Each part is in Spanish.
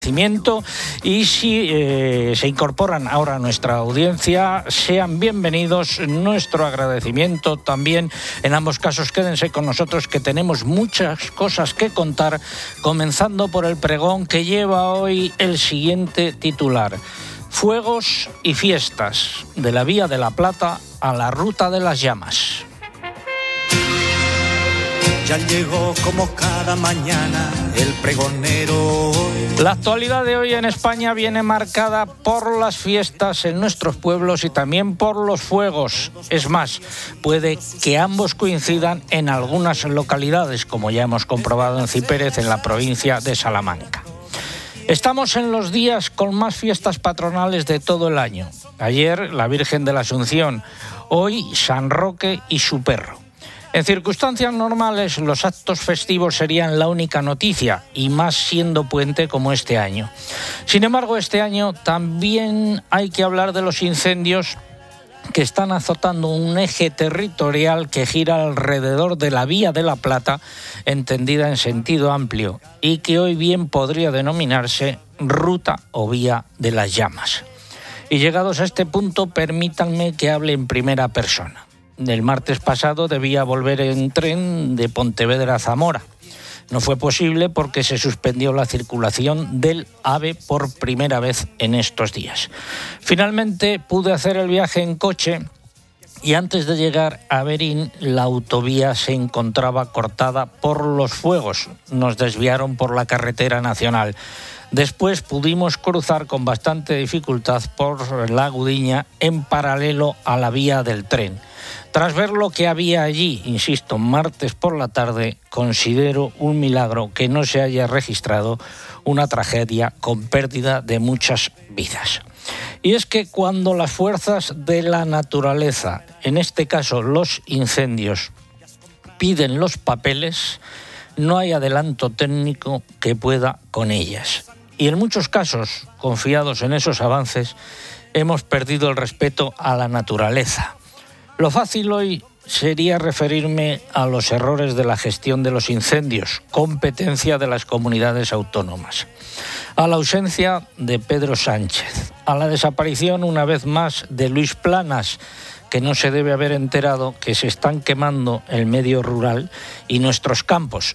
agradecimiento y si se incorporan ahora a nuestra audiencia, sean bienvenidos. Nuestro agradecimiento también. En ambos casos quédense con nosotros que tenemos muchas cosas que contar, comenzando por el pregón que lleva hoy el siguiente titular: Fuegos y fiestas, de la Vía de la Plata a la Ruta de las Llamas. Ya llegó como cada mañana el pregonero. La actualidad de hoy en España viene marcada por las fiestas en nuestros pueblos y también por los fuegos. Es más, puede que ambos coincidan en algunas localidades, como ya hemos comprobado en Cipérez, en la provincia de Salamanca. Estamos en los días con más fiestas patronales de todo el año. Ayer la Virgen de la Asunción, hoy San Roque y su perro. En circunstancias normales, los actos festivos serían la única noticia, y más siendo puente como este año. Sin embargo, este año también hay que hablar de los incendios que están azotando un eje territorial que gira alrededor de la Vía de la Plata, entendida en sentido amplio, y que hoy bien podría denominarse Ruta o Vía de las Llamas. Y llegados a este punto, permítanme que hable en primera persona. El martes pasado debía volver en tren de Pontevedra a Zamora. No fue posible porque se suspendió la circulación del AVE por primera vez en estos días. Finalmente pude hacer el viaje en coche y antes de llegar a Berín la autovía se encontraba cortada por los fuegos. Nos desviaron por la carretera nacional. Después pudimos cruzar con bastante dificultad por la Gudiña en paralelo a la vía del tren. Tras ver lo que había allí, insisto, martes por la tarde, considero un milagro que no se haya registrado una tragedia con pérdida de muchas vidas. Y es que cuando las fuerzas de la naturaleza, en este caso los incendios, piden los papeles, no hay adelanto técnico que pueda con ellas. Y en muchos casos, confiados en esos avances, hemos perdido el respeto a la naturaleza. Lo fácil hoy sería referirme a los errores de la gestión de los incendios, competencia de las comunidades autónomas, a la ausencia de Pedro Sánchez, a la desaparición una vez más de Luis Planas, que no se debe haber enterado que se están quemando el medio rural y nuestros campos,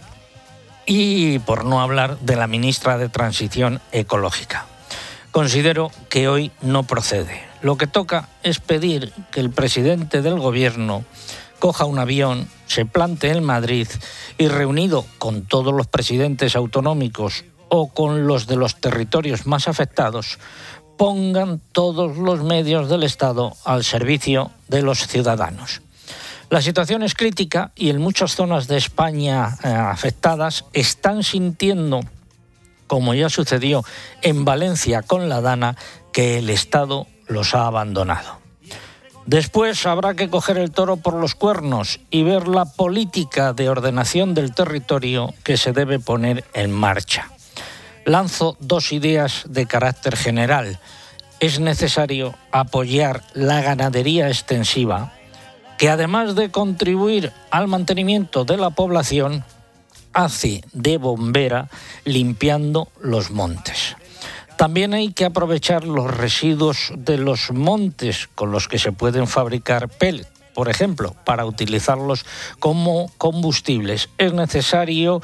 y por no hablar de la ministra de Transición Ecológica. Considero que hoy no procede. Lo que toca es pedir que el presidente del gobierno coja un avión, se plante en Madrid y, reunido con todos los presidentes autonómicos o con los de los territorios más afectados, pongan todos los medios del Estado al servicio de los ciudadanos. La situación es crítica y en muchas zonas de España afectadas están sintiendo, como ya sucedió en Valencia con la Dana, que el Estado los ha abandonado. Después habrá que coger el toro por los cuernos y ver la política de ordenación del territorio que se debe poner en marcha. Lanzo dos ideas de carácter general. Es necesario apoyar la ganadería extensiva, que además de contribuir al mantenimiento de la población, hace de bombera limpiando los montes. También hay que aprovechar los residuos de los montes con los que se pueden fabricar pellet, por ejemplo, para utilizarlos como combustibles. Es necesario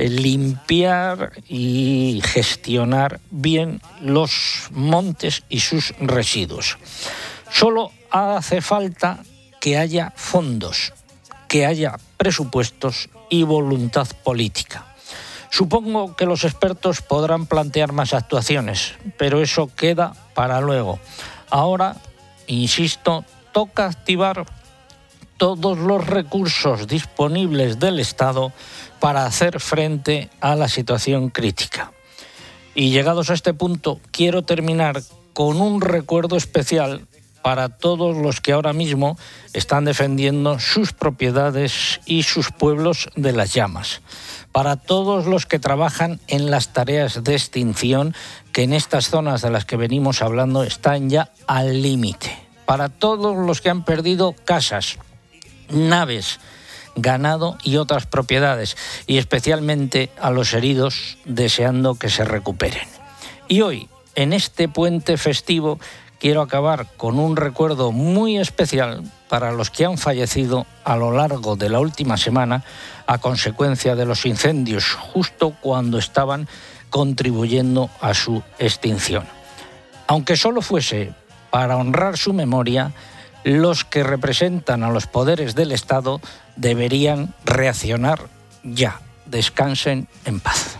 limpiar y gestionar bien los montes y sus residuos. Solo hace falta que haya fondos, que haya presupuestos y voluntad política. Supongo que los expertos podrán plantear más actuaciones, pero eso queda para luego. Ahora, insisto, toca activar todos los recursos disponibles del Estado para hacer frente a la situación crítica. Y llegados a este punto, quiero terminar con un recuerdo especial para todos los que ahora mismo están defendiendo sus propiedades y sus pueblos de las llamas. Para todos los que trabajan en las tareas de extinción, que en estas zonas de las que venimos hablando están ya al límite. Para todos los que han perdido casas, naves, ganado y otras propiedades, y especialmente a los heridos, deseando que se recuperen. Y hoy, en este puente festivo, quiero acabar con un recuerdo muy especial para los que han fallecido a lo largo de la última semana a consecuencia de los incendios, justo cuando estaban contribuyendo a su extinción. Aunque solo fuese para honrar su memoria, los que representan a los poderes del Estado deberían reaccionar ya. Descansen en paz.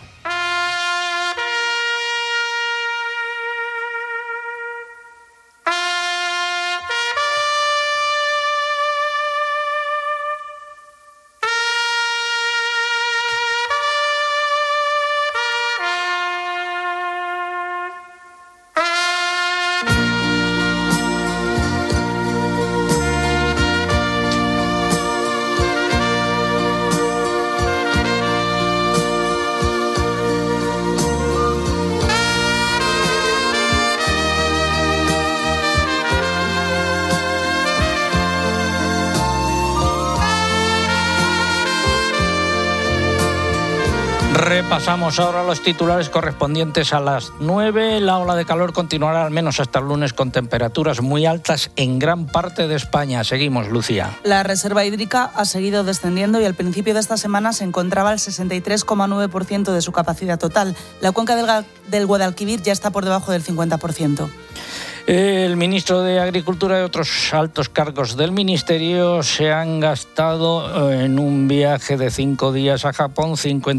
Repasamos ahora los titulares correspondientes a las 9. La ola de calor continuará al menos hasta el lunes con temperaturas muy altas en gran parte de España. Seguimos, Lucía. La reserva hídrica ha seguido descendiendo y al principio de esta semana se encontraba al 63,9% de su capacidad total. La cuenca del Guadalquivir ya está por debajo del 50%. El ministro de Agricultura y otros altos cargos del ministerio se han gastado en un viaje de 5 días a Japón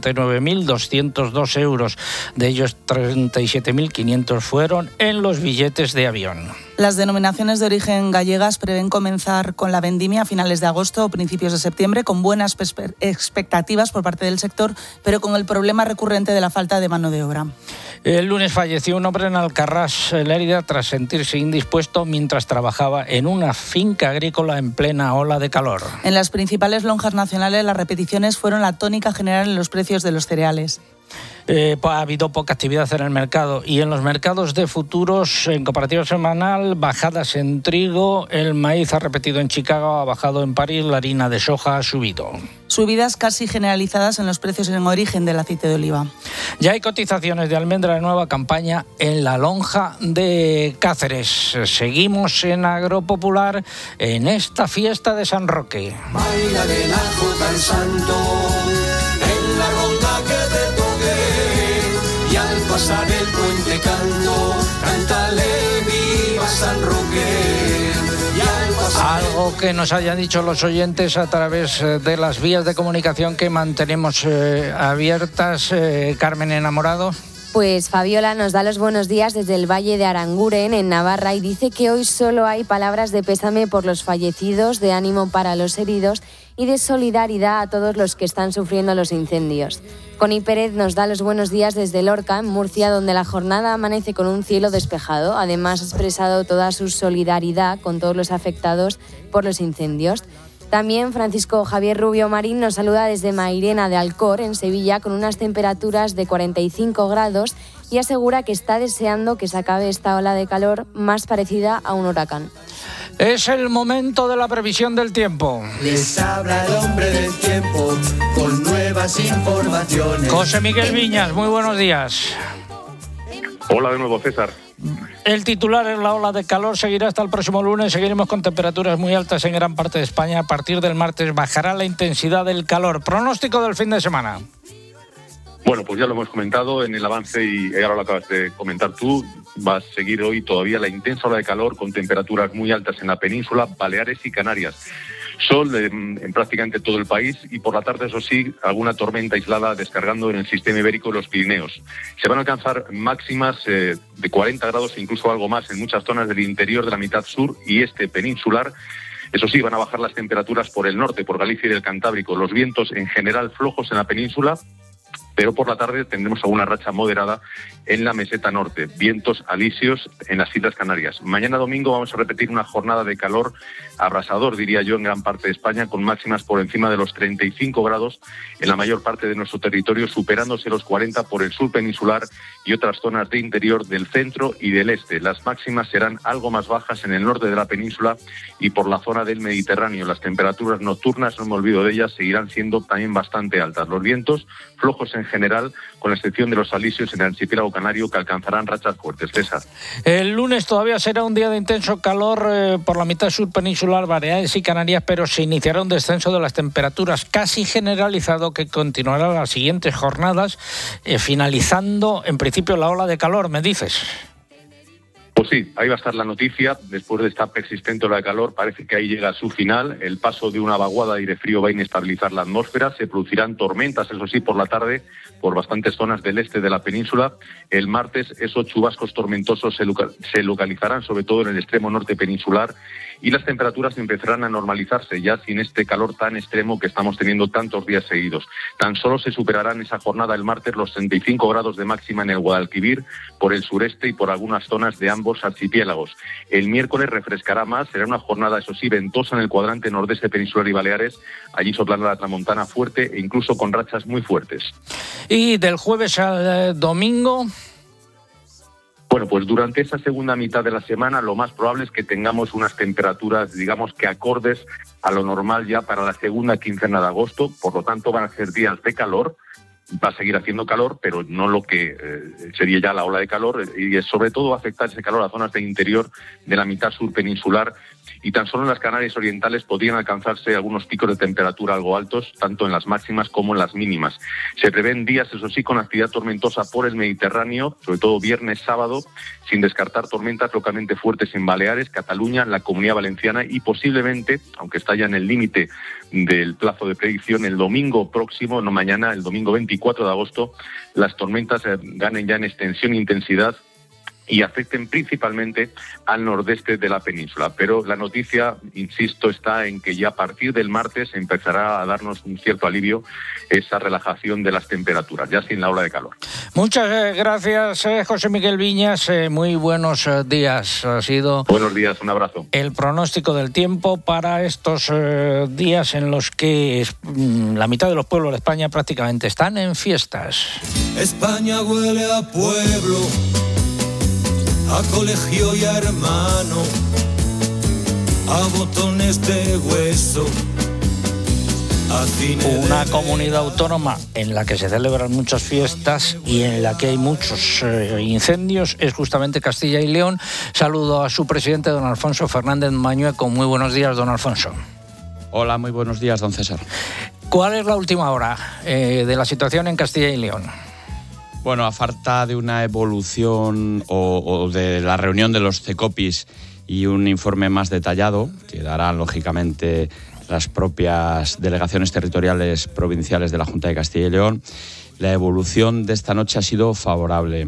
59.202 euros. De ellos, 37.500 fueron en los billetes de avión. Las denominaciones de origen gallegas prevén comenzar con la vendimia a finales de agosto o principios de septiembre, con buenas expectativas por parte del sector, pero con el problema recurrente de la falta de mano de obra. El lunes falleció un hombre en Alcarrás, Lérida, tras sentirse indispuesto mientras trabajaba en una finca agrícola en plena ola de calor. En las principales lonjas nacionales, las repeticiones fueron la tónica general en los precios de los cereales. Ha habido poca actividad en el mercado y en los mercados de futuros, en comparativa semanal, bajadas en trigo, el maíz ha repetido en Chicago, ha bajado en París, la harina de soja ha subido. Subidas casi generalizadas en los precios en origen del aceite de oliva. Ya hay cotizaciones de almendra de nueva campaña en la lonja de Cáceres. Seguimos en Agropopular en esta fiesta de San Roque. Baila del ajo tan santo, en la ronda que te toque, y al pasar el puente canto, cántale viva San Roque. Algo que nos hayan dicho los oyentes a través de las vías de comunicación que mantenemos abiertas. Carmen Enamorado. Pues Fabiola nos da los buenos días desde el Valle de Aranguren, en Navarra, y dice que hoy solo hay palabras de pésame por los fallecidos, de ánimo para los heridos y de solidaridad a todos los que están sufriendo los incendios. Connie Pérez nos da los buenos días desde Lorca, en Murcia, donde la jornada amanece con un cielo despejado. Además, ha expresado toda su solidaridad con todos los afectados por los incendios. También Francisco Javier Rubio Marín nos saluda desde Mairena de Alcor, en Sevilla, con unas temperaturas de 45 grados y asegura que está deseando que se acabe esta ola de calor más parecida a un huracán. Es el momento de la previsión del tiempo. Les habla el hombre del tiempo con nuevas informaciones. José Miguel Viñas, muy buenos días. Hola de nuevo, César. El titular es: la ola de calor seguirá hasta el próximo lunes. Seguiremos con temperaturas muy altas en gran parte de España. A partir del martes bajará la intensidad del calor. Pronóstico del fin de semana. Bueno, pues ya lo hemos comentado en el avance y ahora lo acabas de comentar tú. Va a seguir hoy todavía la intensa ola de calor con temperaturas muy altas en la península, Baleares y Canarias. Sol en prácticamente todo el país y por la tarde, eso sí, alguna tormenta aislada descargando en el sistema ibérico de los Pirineos. Se van a alcanzar máximas de 40 grados e incluso algo más en muchas zonas del interior de la mitad sur y este peninsular. Eso sí, van a bajar las temperaturas por el norte, por Galicia y el Cantábrico. Los vientos en general flojos en la península, pero por la tarde tendremos alguna racha moderada en la meseta norte, vientos alisios en las Islas Canarias. Mañana domingo vamos a repetir una jornada de calor abrasador, diría yo, en gran parte de España, con máximas por encima de los 35 grados en la mayor parte de nuestro territorio, superándose los 40 por el sur peninsular y otras zonas de interior del centro y del este. Las máximas serán algo más bajas en el norte de la península y por la zona del Mediterráneo. Las temperaturas nocturnas, no me olvido de ellas, seguirán siendo también bastante altas. Los vientos flojos en en general, con la excepción de los alisios en el archipiélago canario, que alcanzarán rachas fuertes. César. El lunes todavía será un día de intenso calor por la mitad sur peninsular, Baleares y Canarias, pero se iniciará un descenso de las temperaturas casi generalizado que continuará las siguientes jornadas, finalizando en principio la ola de calor, me dices. Pues sí, ahí va a estar la noticia. Después de esta persistente ola de calor, parece que ahí llega a su final. El paso de una vaguada de aire frío va a inestabilizar la atmósfera. Se producirán tormentas, eso sí, por la tarde, por bastantes zonas del este de la península. El martes, esos chubascos tormentosos se localizarán sobre todo en el extremo norte peninsular, y las temperaturas empezarán a normalizarse ya sin este calor tan extremo que estamos teniendo tantos días seguidos. Tan solo se superarán esa jornada el martes los 35 grados de máxima en el Guadalquivir, por el sureste y por algunas zonas de ambos archipiélagos. El miércoles refrescará más, será una jornada, eso sí, ventosa en el cuadrante nordeste peninsular y Baleares. Allí soplará la tramontana fuerte e incluso con rachas muy fuertes. ¿Y del jueves al domingo? Bueno, pues durante esa segunda mitad de la semana lo más probable es que tengamos unas temperaturas, digamos que acordes a lo normal ya para la segunda quincena de agosto. Por lo tanto, van a ser días de calor. Va a seguir haciendo calor, pero no lo que sería ya la ola de calor, y sobre todo va a afectar ese calor a zonas del interior de la mitad sur peninsular, y tan solo en las Canarias Orientales podrían alcanzarse algunos picos de temperatura algo altos, tanto en las máximas como en las mínimas. Se prevén días, eso sí, con actividad tormentosa por el Mediterráneo, sobre todo viernes, sábado, sin descartar tormentas localmente fuertes en Baleares, Cataluña, la Comunidad Valenciana, y posiblemente, aunque está ya en el límite del plazo de predicción, el domingo próximo, no mañana, el domingo 24 de agosto, las tormentas ganen ya en extensión e intensidad y afecten principalmente al nordeste de la península. Pero la noticia, insisto, está en que ya a partir del martes empezará a darnos un cierto alivio esa relajación de las temperaturas, ya sin la ola de calor. Muchas gracias, José Miguel Viñas. Muy buenos días. Ha sido... Buenos días, un abrazo. El pronóstico del tiempo para estos días en los que la mitad de los pueblos de España prácticamente están en fiestas. España huele a pueblo, a colegio y a hermano, a botones de hueso, a cine. Una comunidad autónoma en la que se celebran muchas fiestas y en la que hay muchos incendios es justamente Castilla y León. Saludo a su presidente, don Alfonso Fernández Mañueco. Muy buenos días, don Alfonso. Hola, muy buenos días, don César. ¿Cuál es la última hora de la situación en Castilla y León? Bueno, a falta de una evolución o de la reunión de los CECOPIs y un informe más detallado, que darán lógicamente las propias delegaciones territoriales provinciales de la Junta de Castilla y León, la evolución de esta noche ha sido favorable.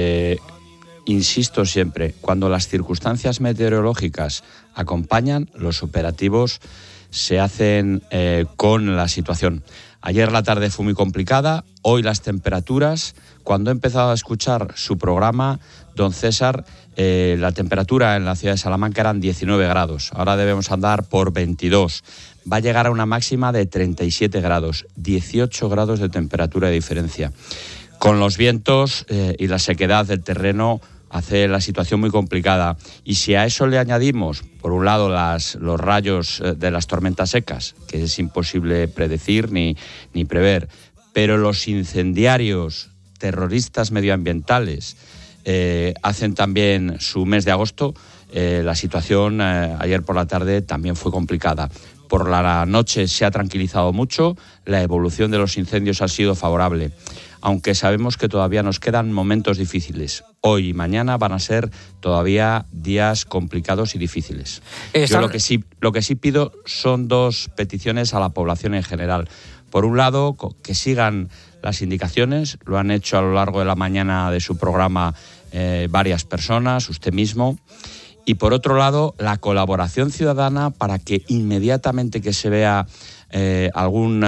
Insisto siempre, cuando las circunstancias meteorológicas acompañan, los operativos se hacen con la situación. Ayer la tarde fue muy complicada, hoy las temperaturas. Cuando he empezado a escuchar su programa, don César, la temperatura en la ciudad de Salamanca eran 19 grados. Ahora debemos andar por 22. Va a llegar a una máxima de 37 grados, 18 grados de temperatura de diferencia. Con los vientos y la sequedad del terreno hace la situación muy complicada. Y si a eso le añadimos, por un lado, los rayos de las tormentas secas, que es imposible predecir ni prever, pero los incendiarios terroristas medioambientales hacen también su mes de agosto, la situación ayer por la tarde también fue complicada. Por la noche se ha tranquilizado mucho, la evolución de los incendios ha sido favorable, aunque sabemos que todavía nos quedan momentos difíciles. Hoy y mañana van a ser todavía días complicados y difíciles. Yo lo que sí pido son dos peticiones a la población en general. Por un lado, que sigan las indicaciones, lo han hecho a lo largo de la mañana de su programa varias personas, usted mismo. Y por otro lado, la colaboración ciudadana para que inmediatamente que se vea algún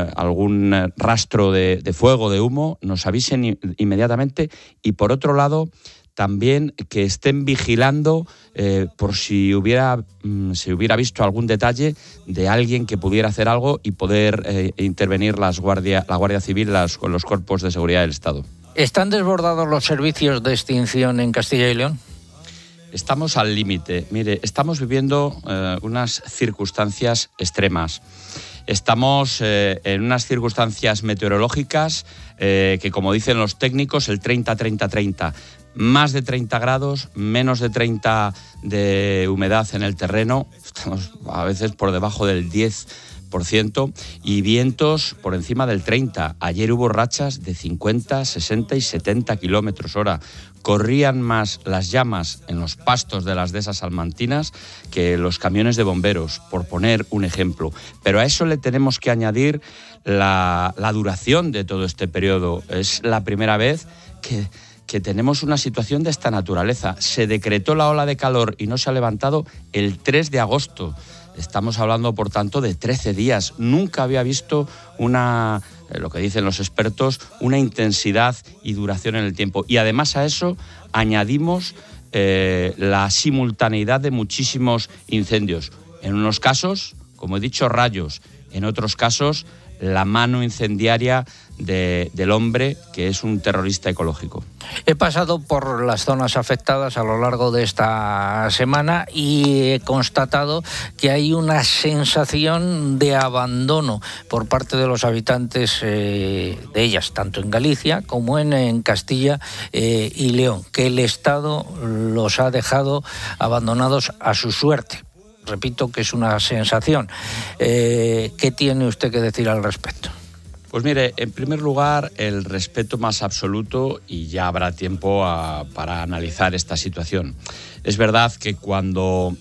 rastro de fuego, de humo, nos avisen inmediatamente. Y por otro lado, también que estén vigilando por si se hubiera visto algún detalle de alguien que pudiera hacer algo y poder intervenir la Guardia Civil, los cuerpos de seguridad del Estado. ¿Están desbordados los servicios de extinción en Castilla y León? Estamos al límite. Mire, estamos viviendo unas circunstancias extremas. Estamos en unas circunstancias meteorológicas que, como dicen los técnicos, el 30-30-30. Más de 30 grados, menos de 30 de humedad en el terreno. Estamos a veces por debajo del 10%, y vientos por encima del 30. Ayer hubo rachas de 50, 60 y 70 kilómetros hora. Corrían más las llamas en los pastos de las dehesas salmantinas que los camiones de bomberos, por poner un ejemplo. Pero a eso le tenemos que añadir la duración de todo este periodo. Es la primera vez que tenemos una situación de esta naturaleza. Se decretó la ola de calor y no se ha levantado el 3 de agosto. Estamos hablando, por tanto, de 13 días. Nunca había visto lo que dicen los expertos, una intensidad y duración en el tiempo. Y además a eso añadimos la simultaneidad de muchísimos incendios. En unos casos, como he dicho, rayos. En otros casos, la mano incendiaria del hombre, que es un terrorista ecológico. He pasado por las zonas afectadas a lo largo de esta semana y he constatado que hay una sensación de abandono por parte de los habitantes de ellas, tanto en Galicia como en Castilla y León, que el Estado los ha dejado abandonados a su suerte. Repito que es una sensación. ¿Qué tiene usted que decir al respecto? Pues mire, en primer lugar, el respeto más absoluto, y ya habrá tiempo para analizar esta situación. Es verdad que cuando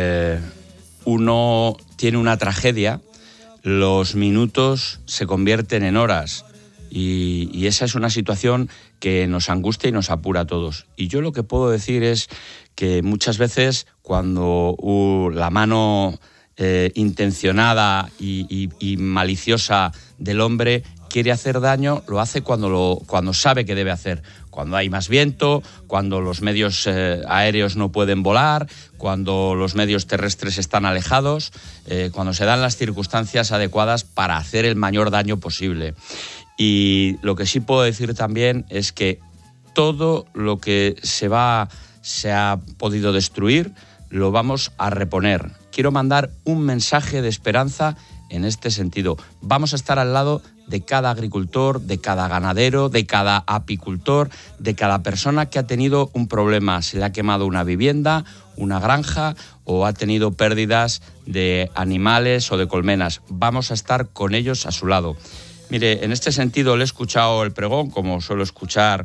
uno tiene una tragedia, los minutos se convierten en horas, y esa es una situación que nos angustia y nos apura a todos. Y yo lo que puedo decir es que muchas veces cuando la mano intencionada y maliciosa del hombre quiere hacer daño, lo hace cuando sabe que debe hacer. Cuando hay más viento, cuando los medios aéreos no pueden volar, cuando los medios terrestres están alejados, cuando se dan las circunstancias adecuadas para hacer el mayor daño posible. Y lo que sí puedo decir también es que todo lo que se ha podido destruir, lo vamos a reponer. Quiero mandar un mensaje de esperanza en este sentido. Vamos a estar al lado de cada agricultor, de cada ganadero, de cada apicultor, de cada persona que ha tenido un problema. Se le ha quemado una vivienda, una granja, o ha tenido pérdidas de animales o de colmenas. Vamos a estar con ellos a su lado. Mire, en este sentido le he escuchado el pregón, como suelo escuchar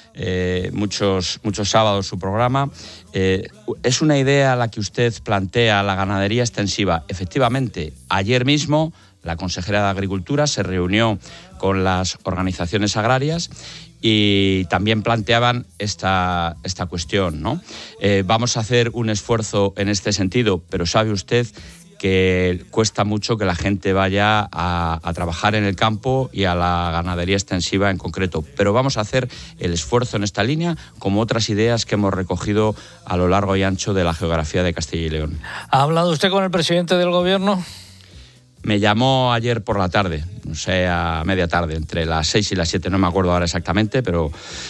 muchos sábados su programa. Es una idea la que usted plantea, la ganadería extensiva. Efectivamente, ayer mismo la consejera de Agricultura se reunió con las organizaciones agrarias y también planteaban esta cuestión, ¿no? Vamos a hacer un esfuerzo en este sentido, pero sabe usted que cuesta mucho que la gente vaya a trabajar en el campo y a la ganadería extensiva en concreto. Pero vamos a hacer el esfuerzo en esta línea, como otras ideas que hemos recogido a lo largo y ancho de la geografía de Castilla y León. ¿Ha hablado usted con el presidente del Gobierno? Me llamó ayer por la tarde, no sé, a media tarde, entre las 6 y las 7, no me acuerdo ahora exactamente, pero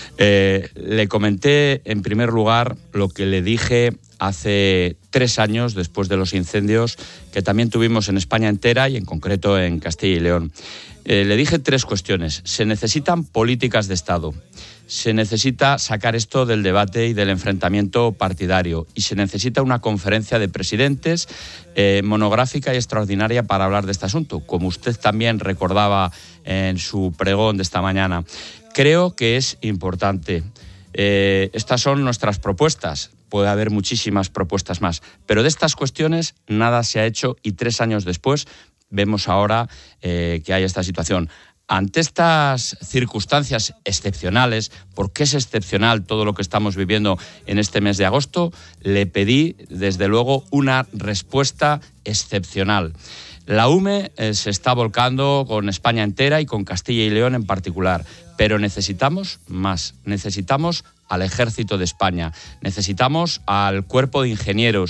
le comenté en primer lugar lo que le dije hace 3 años, después de los incendios que también tuvimos en España entera y en concreto en Castilla y León. Le dije 3 cuestiones. Se necesitan políticas de Estado, se necesita sacar esto del debate y del enfrentamiento partidario, y se necesita una conferencia de presidentes monográfica y extraordinaria para hablar de este asunto, como usted también recordaba en su pregón de esta mañana. Creo que es importante. Estas son nuestras propuestas. Puede haber muchísimas propuestas más, pero de estas cuestiones nada se ha hecho, y 3 años después vemos ahora que hay esta situación. Ante estas circunstancias excepcionales, porque es excepcional todo lo que estamos viviendo en este mes de agosto, le pedí desde luego una respuesta excepcional. La UME se está volcando con España entera y con Castilla y León en particular, pero necesitamos más. Necesitamos al Ejército de España, necesitamos al Cuerpo de Ingenieros,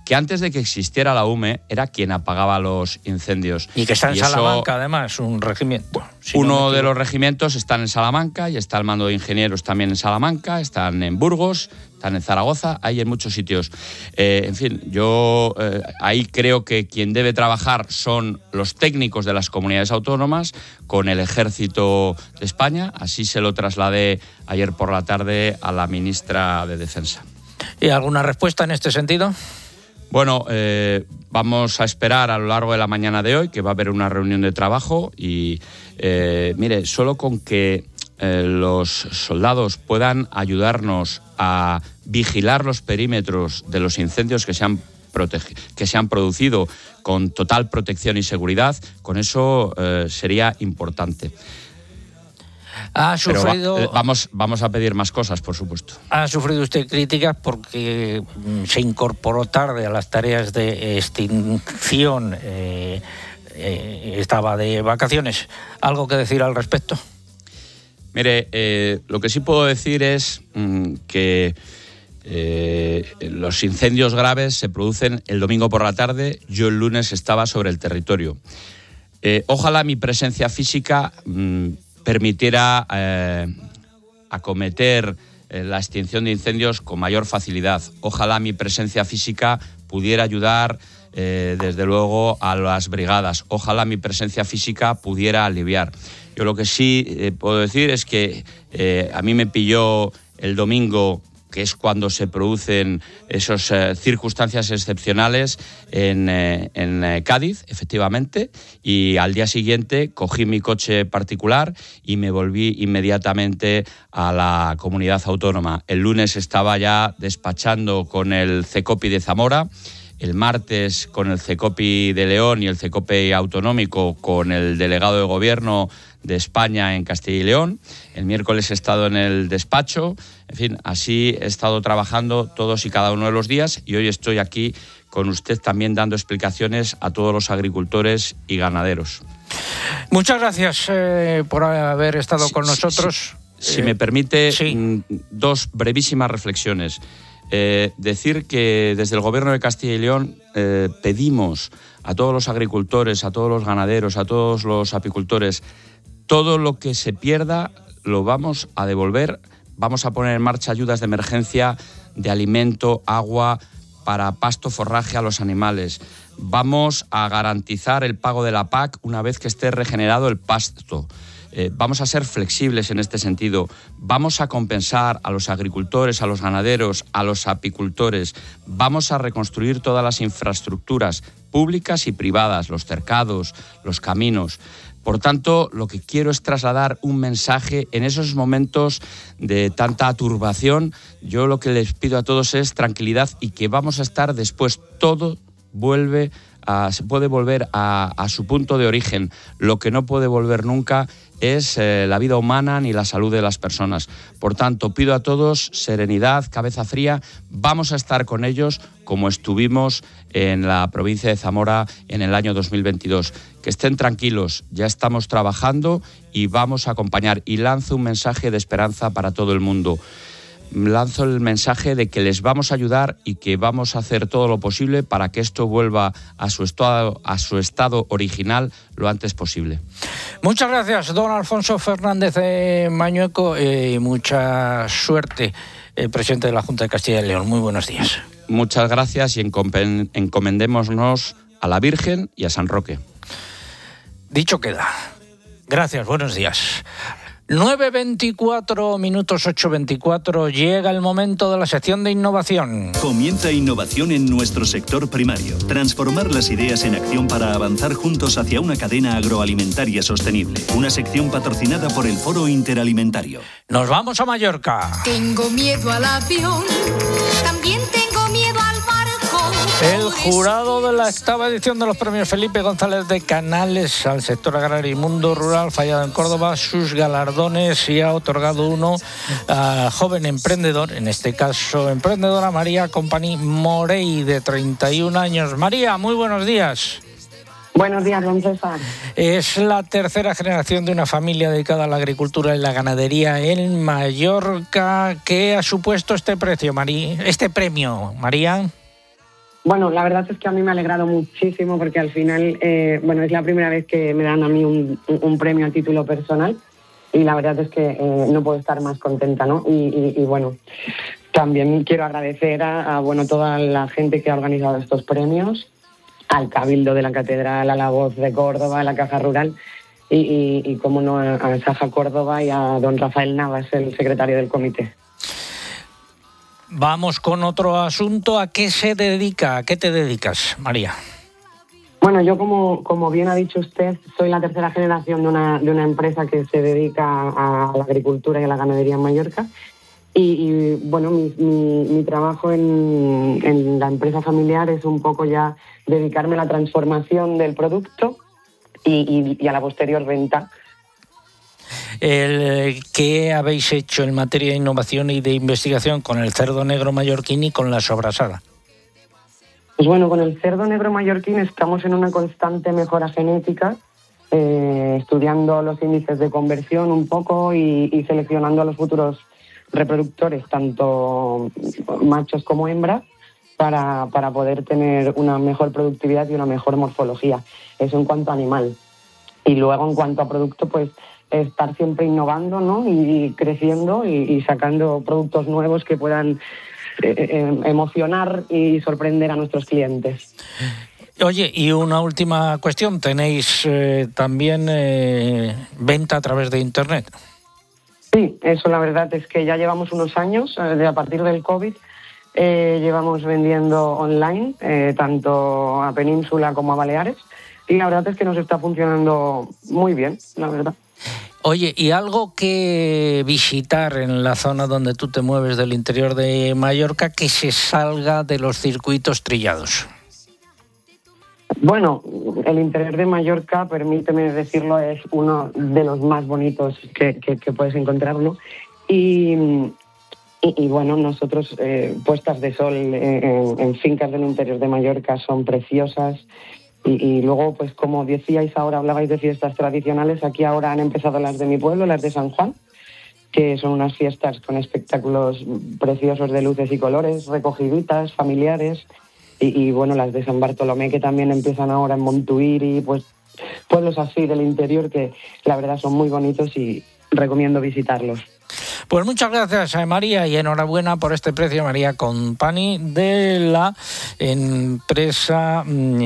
que antes de que existiera la UME era quien apagaba los incendios. Y que está en Salamanca, además, un regimiento. Uno de los regimientos está en Salamanca y está el mando de ingenieros también en Salamanca, están en Burgos, están en Zaragoza, hay en muchos sitios. En fin, yo ahí creo que quien debe trabajar son los técnicos de las comunidades autónomas con el Ejército de España. Así se lo trasladé ayer por la tarde a la ministra de Defensa. ¿Y alguna respuesta en este sentido? Bueno, vamos a esperar a lo largo de la mañana de hoy, que va a haber una reunión de trabajo y, mire, solo con que los soldados puedan ayudarnos a vigilar los perímetros de los incendios que se han producido con total protección y seguridad, con eso sería importante. Ha sufrido... Pero vamos a pedir más cosas, por supuesto. Ha sufrido usted críticas porque se incorporó tarde a las tareas de extinción, estaba de vacaciones. ¿Algo que decir al respecto? Mire, lo que sí puedo decir es que los incendios graves se producen el domingo por la tarde. Yo el lunes estaba sobre el territorio. Ojalá mi presencia física permitiera acometer la extinción de incendios con mayor facilidad. Ojalá mi presencia física pudiera ayudar, desde luego, a las brigadas. Ojalá mi presencia física pudiera aliviar. Yo lo que sí puedo decir es que a mí me pilló el domingo, que es cuando se producen esas circunstancias excepcionales en Cádiz, efectivamente, y al día siguiente cogí mi coche particular y me volví inmediatamente a la comunidad autónoma. El lunes estaba ya despachando con el CECOPI de Zamora, el martes con el CECOPI de León y el CECOPI autonómico con el delegado de gobierno de España en Castilla y León. El miércoles he estado en el despacho. En fin, así he estado trabajando todos y cada uno de los días y hoy estoy aquí con usted también dando explicaciones a todos los agricultores y ganaderos. Muchas gracias por haber estado con nosotros. Si me permite, dos brevísimas reflexiones. Decir que desde el Gobierno de Castilla y León pedimos a todos los agricultores, a todos los ganaderos, a todos los apicultores, todo lo que se pierda lo vamos a devolver. Vamos a poner en marcha ayudas de emergencia de alimento, agua, para pasto, forraje a los animales. Vamos a garantizar el pago de la PAC una vez que esté regenerado el pasto. Vamos a ser flexibles en este sentido. Vamos a compensar a los agricultores, a los ganaderos, a los apicultores. Vamos a reconstruir todas las infraestructuras públicas y privadas, los cercados, los caminos. Por tanto, lo que quiero es trasladar un mensaje en esos momentos de tanta turbación. Yo lo que les pido a todos es tranquilidad y que vamos a estar después. Todo se puede volver a su punto de origen. Lo que no puede volver nunca es la vida humana ni la salud de las personas. Por tanto, pido a todos serenidad, cabeza fría. Vamos a estar con ellos como estuvimos en la provincia de Zamora en el año 2022. Que estén tranquilos, ya estamos trabajando y vamos a acompañar. Y lanzo un mensaje de esperanza para todo el mundo. Lanzo el mensaje de que les vamos a ayudar y que vamos a hacer todo lo posible para que esto vuelva a su estado original lo antes posible. Muchas gracias, don Alfonso Fernández de Mañueco, y mucha suerte, presidente de la Junta de Castilla y León. Muy buenos días. Muchas gracias y encomendémonos a la Virgen y a San Roque. Dicho queda. Gracias, buenos días. 9:24 minutos, 8:24, llega el momento de la sección de innovación. Comienza innovación en nuestro sector primario. Transformar las ideas en acción para avanzar juntos hacia una cadena agroalimentaria sostenible. Una sección patrocinada por el Foro Interalimentario. Nos vamos a Mallorca. Tengo miedo al avión, también tengo miedo al barco. El jurado de la 8ª edición de los premios Felipe González de Canales al sector agrario y mundo rural fallado en Córdoba sus galardones y ha otorgado uno a joven emprendedor, en este caso emprendedora María Company Morey, de 31 años. María, muy buenos días. Buenos días, don César. Es la tercera generación de una familia dedicada a la agricultura y la ganadería en Mallorca. ¿Qué ha supuesto este premio, María? Bueno, la verdad es que a mí me ha alegrado muchísimo porque al final, es la primera vez que me dan a mí un premio a título personal y la verdad es que no puedo estar más contenta, ¿no? Y bueno, también quiero agradecer a toda la gente que ha organizado estos premios, al Cabildo de la Catedral, a La Voz de Córdoba, a la Caja Rural y cómo no, a Saja Córdoba y a don Rafael Navas, el secretario del comité. Vamos con otro asunto. ¿A qué se dedica? ¿A qué te dedicas, María? Bueno, yo como bien ha dicho usted, soy la tercera generación de una empresa que se dedica a la agricultura y a la ganadería en Mallorca. Y bueno, mi trabajo en la empresa familiar es un poco ya dedicarme a la transformación del producto y a la posterior venta. ¿Qué habéis hecho en materia de innovación y de investigación con el cerdo negro mallorquín y con la sobrasada? Pues bueno, con el cerdo negro mallorquín estamos en una constante mejora genética, estudiando los índices de conversión un poco y seleccionando a los futuros reproductores, tanto machos como hembras, para poder tener una mejor productividad y una mejor morfología. Eso en cuanto a animal. Y luego en cuanto a producto, pues estar siempre innovando, ¿no? Y creciendo y sacando productos nuevos que puedan emocionar y sorprender a nuestros clientes. Oye, y una última cuestión. ¿Tenéis también venta a través de Internet? Sí, eso la verdad es que ya llevamos unos años, a partir del COVID, llevamos vendiendo online, tanto a Península como a Baleares, y la verdad es que nos está funcionando muy bien, la verdad. Oye, ¿y algo que visitar en la zona donde tú te mueves del interior de Mallorca que se salga de los circuitos trillados? Bueno, el interior de Mallorca, permíteme decirlo, es uno de los más bonitos que puedes encontrar, ¿no? Y bueno, nosotros puestas de sol en fincas del interior de Mallorca son preciosas. Y luego, pues como decíais ahora, hablabais de fiestas tradicionales, aquí ahora han empezado las de mi pueblo, las de San Juan, que son unas fiestas con espectáculos preciosos de luces y colores, recogiditas, familiares, y bueno, las de San Bartolomé, que también empiezan ahora en Montuir, y pues pueblos así del interior que la verdad son muy bonitos y recomiendo visitarlos. Pues muchas gracias, María, y enhorabuena por este precio, María Company, de la empresa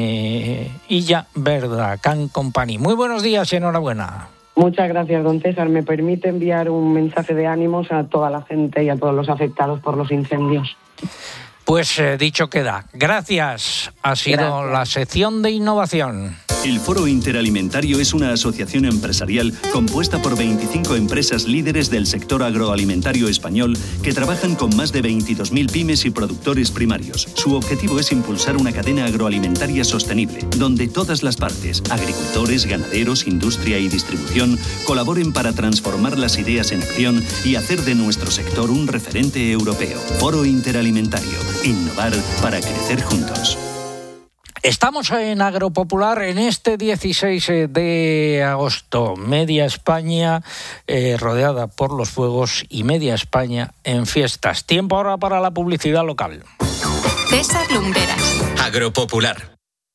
Illa Verda, Can Company. Muy buenos días y enhorabuena. Muchas gracias, don César. ¿Me permite enviar un mensaje de ánimos a toda la gente y a todos los afectados por los incendios? Pues dicho queda. Gracias. Ha sido la sección de innovación. El Foro Interalimentario es una asociación empresarial compuesta por 25 empresas líderes del sector agroalimentario español que trabajan con más de 22.000 pymes y productores primarios. Su objetivo es impulsar una cadena agroalimentaria sostenible, donde todas las partes, agricultores, ganaderos, industria y distribución, colaboren para transformar las ideas en acción y hacer de nuestro sector un referente europeo. Foro Interalimentario. Innovar para crecer juntos. Estamos en Agropopular en este 16 de agosto. Media España rodeada por los fuegos y media España en fiestas. Tiempo ahora para la publicidad local. César Lumberas. Agropopular.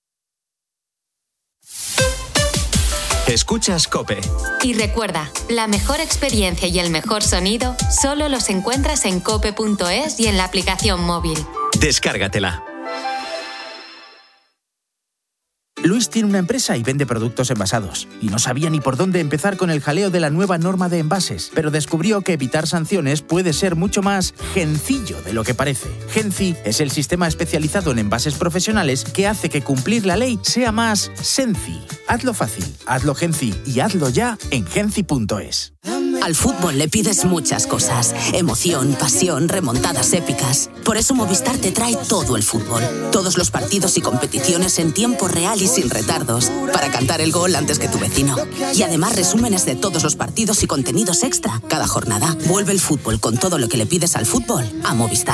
Escuchas COPE. Y recuerda, la mejor experiencia y el mejor sonido solo los encuentras en cope.es y en la aplicación móvil. Descárgatela. Luis tiene una empresa y vende productos envasados. Y no sabía ni por dónde empezar con el jaleo de la nueva norma de envases, pero descubrió que evitar sanciones puede ser mucho más gencillo de lo que parece. Genci es el sistema especializado en envases profesionales que hace que cumplir la ley sea más senci. Hazlo fácil, hazlo Genci y hazlo ya en genci.es. Al fútbol le pides muchas cosas. Emoción, pasión, remontadas épicas. Por eso Movistar te trae todo el fútbol. Todos los partidos y competiciones en tiempo real y sin retardos. Para cantar el gol antes que tu vecino. Y además resúmenes de todos los partidos y contenidos extra cada jornada. Vuelve el fútbol con todo lo que le pides al fútbol a Movistar.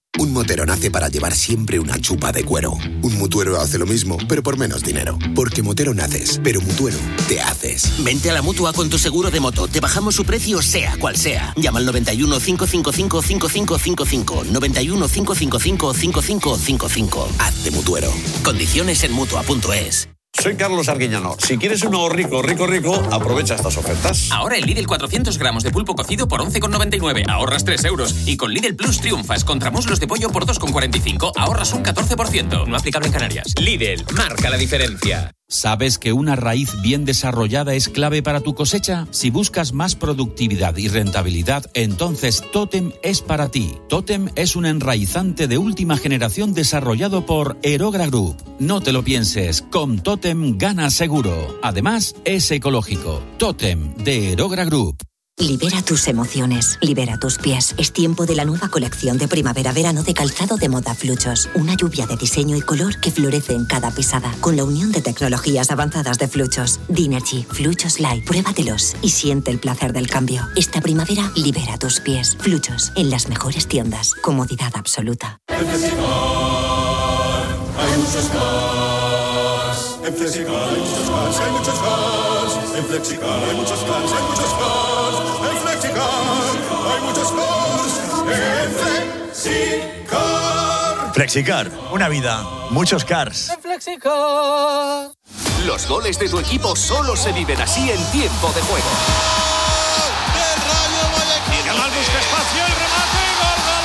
Un motero nace para llevar siempre una chupa de cuero. Un mutuero hace lo mismo, pero por menos dinero. Porque motero naces, pero mutuero te haces. Vente a la Mutua con tu seguro de moto. Te bajamos su precio sea cual sea. Llama al 91 555 5555. 91 555 5555. Hazte mutuero. Condiciones en Mutua.es. Soy Carlos Arguiñano. Si quieres un ahorro rico, aprovecha estas ofertas. Ahora en Lidl 400 gramos de pulpo cocido por 11,99. Ahorras 3 euros. Y con Lidl Plus triunfas. Contra muslos de pollo por 2,45. Ahorras un 14%. No aplicable en Canarias. Lidl, marca la diferencia. ¿Sabes que una raíz bien desarrollada es clave para tu cosecha? Si buscas más productividad y rentabilidad, entonces Totem es para ti. Totem es un enraizante de última generación desarrollado por Erogra Group. No te lo pienses, con Totem ganas seguro. Además, es ecológico. Totem, de Erogra Group. Libera tus emociones, libera tus pies. Es tiempo de la nueva colección de primavera-verano de calzado de moda Fluchos. Una lluvia de diseño y color que florece en cada pisada. Con la unión de tecnologías avanzadas de Fluchos. Dinergy, Fluchos Light. Pruébatelos y siente el placer del cambio. Esta primavera, libera tus pies. Fluchos, en las mejores tiendas. Comodidad absoluta. En Flexicar hay muchos cars. En Flexicar hay muchos cars, hay muchos cars. En Flexicar hay muchos cars, hay muchos cars. Hay muchos cars en Flexicar. Flexicar, una vida, muchos cars. En Flexicar. Los goles de tu equipo solo se viven así en tiempo de juego. Del Rayo Vallecano. Yamal busca espacio, el remate, gol, gol,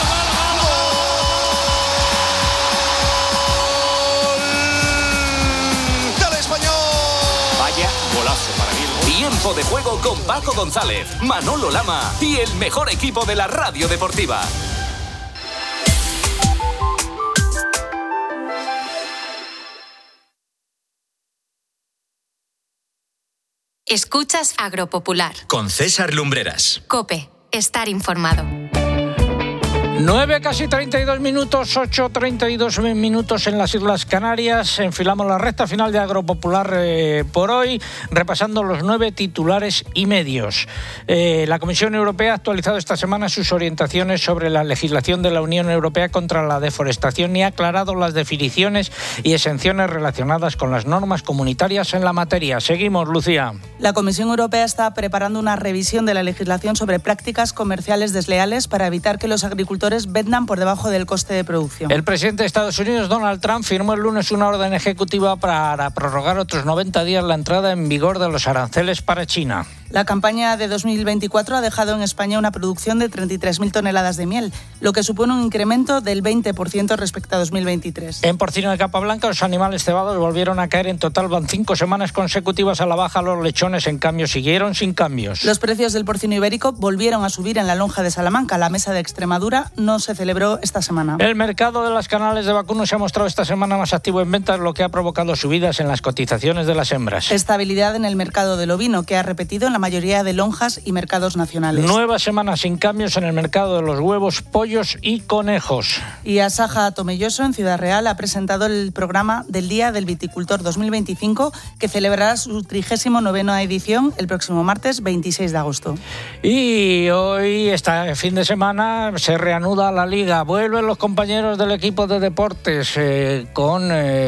gol, gol, gol. ¡Del Español! Vaya golazo para mí. Tiempo de juego con Paco González, Manolo Lama y el mejor equipo de la radio deportiva. Escuchas Agropopular. Con César Lumbreras. COPE. Estar informado. 9, casi 32 minutos, 8:32 minutos en las Islas Canarias. Enfilamos la recta final de Agropopular por hoy, repasando los 9 titulares y medios. La Comisión Europea ha actualizado esta semana sus orientaciones sobre la legislación de la Unión Europea contra la deforestación y ha aclarado las definiciones y exenciones relacionadas con las normas comunitarias en la materia. Seguimos, Lucía. La Comisión Europea está preparando una revisión de la legislación sobre prácticas comerciales desleales para evitar que los agricultores vendan por debajo del coste de producción. El presidente de Estados Unidos, Donald Trump, firmó el lunes una orden ejecutiva para prorrogar otros 90 días la entrada en vigor de los aranceles para China. La campaña de 2024 ha dejado en España una producción de 33.000 toneladas de miel, lo que supone un incremento del 20% respecto a 2023. En porcino de capa blanca, los animales cebados volvieron a caer. En total van 5 semanas consecutivas a la baja. Los lechones, en cambio, siguieron sin cambios. Los precios del porcino ibérico volvieron a subir en la lonja de Salamanca. La mesa de Extremadura no se celebró esta semana. El mercado de las canales de vacuno se ha mostrado esta semana más activo en ventas, lo que ha provocado subidas en las cotizaciones de las hembras. Estabilidad en el mercado del ovino, que ha repetido en la mayoría de lonjas y mercados nacionales. Nueva semana sin cambios en el mercado de los huevos, pollos y conejos. Y Asaja Tomelloso, en Ciudad Real, ha presentado el programa del Día del Viticultor 2025, que celebrará su 39ª edición el próximo martes 26 de agosto. Y hoy, este fin de semana, se reanuda la Liga. Vuelven los compañeros del equipo de deportes con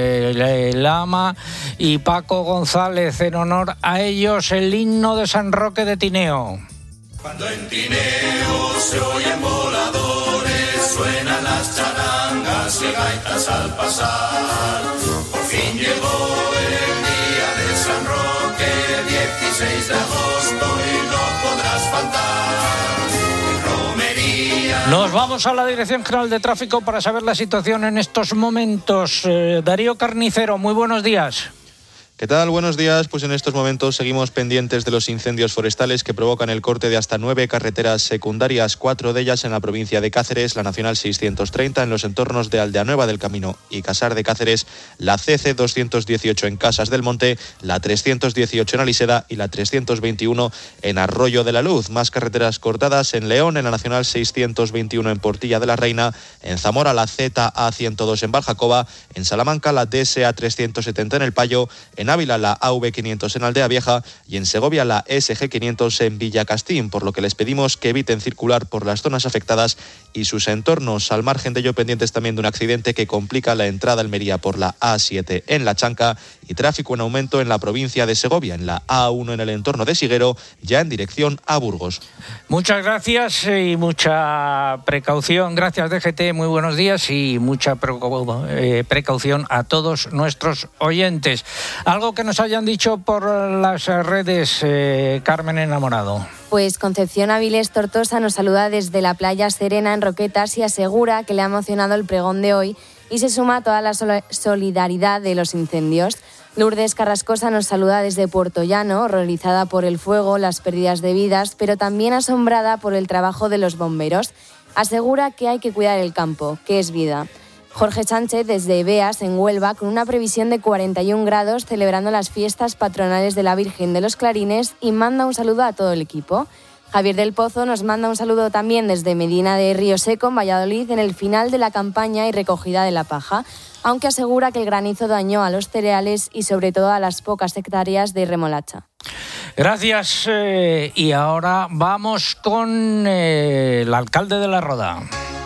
Lama y Paco González. En honor a ellos, el himno de San Roque de Tineo. Cuando en Tineo se oyen voladores, suenan las charangas y gaitas al pasar. Por fin llegó el día de San Roque, 16 de agosto, y no podrás faltar. Romería. Nos vamos a la Dirección General de Tráfico para saber la situación en estos momentos. Darío Carnicero, muy buenos días. ¿Qué tal? Buenos días. Pues en estos momentos seguimos pendientes de los incendios forestales que provocan el corte de hasta 9 carreteras secundarias, 4 de ellas en la provincia de Cáceres, la Nacional 630 en los entornos de Aldeanueva del Camino y Casar de Cáceres, la CC 218 en Casas del Monte, la 318 en Aliseda y la 321 en Arroyo de la Luz. Más carreteras cortadas en León, en la Nacional 621 en Portilla de la Reina, en Zamora la ZA 102 en Valjacoba, en Salamanca la DSA 370 en El Payo, en En Ávila, la AV500 en Aldea Vieja y en Segovia, la SG500 en Villacastín, por lo que les pedimos que eviten circular por las zonas afectadas y sus entornos. Al margen de ello, pendientes también de un accidente que complica la entrada a Almería por la A7 en La Chanca y tráfico en aumento en la provincia de Segovia, en la A1 en el entorno de Siguero, ya en dirección a Burgos. Muchas gracias y mucha precaución. Gracias, DGT, muy buenos días y mucha precaución a todos nuestros oyentes. Algo que nos hayan dicho por las redes, Carmen Enamorado. Pues Concepción Avilés Tortosa nos saluda desde la playa Serena en Roquetas y asegura que le ha emocionado el pregón de hoy y se suma a toda la solidaridad de los incendios. Lourdes Carrascosa nos saluda desde Puerto Llano, horrorizada por el fuego, las pérdidas de vidas, pero también asombrada por el trabajo de los bomberos. Asegura que hay que cuidar el campo, que es vida. Jorge Sánchez desde Beas, en Huelva, con una previsión de 41 grados, celebrando las fiestas patronales de la Virgen de los Clarines y manda un saludo a todo el equipo. Javier del Pozo nos manda un saludo también desde Medina de Río Seco, en Valladolid, en el final de la campaña y recogida de la paja, aunque asegura que el granizo dañó a los cereales y sobre todo a las pocas hectáreas de remolacha. Gracias. Y ahora vamos con el alcalde de La Roda.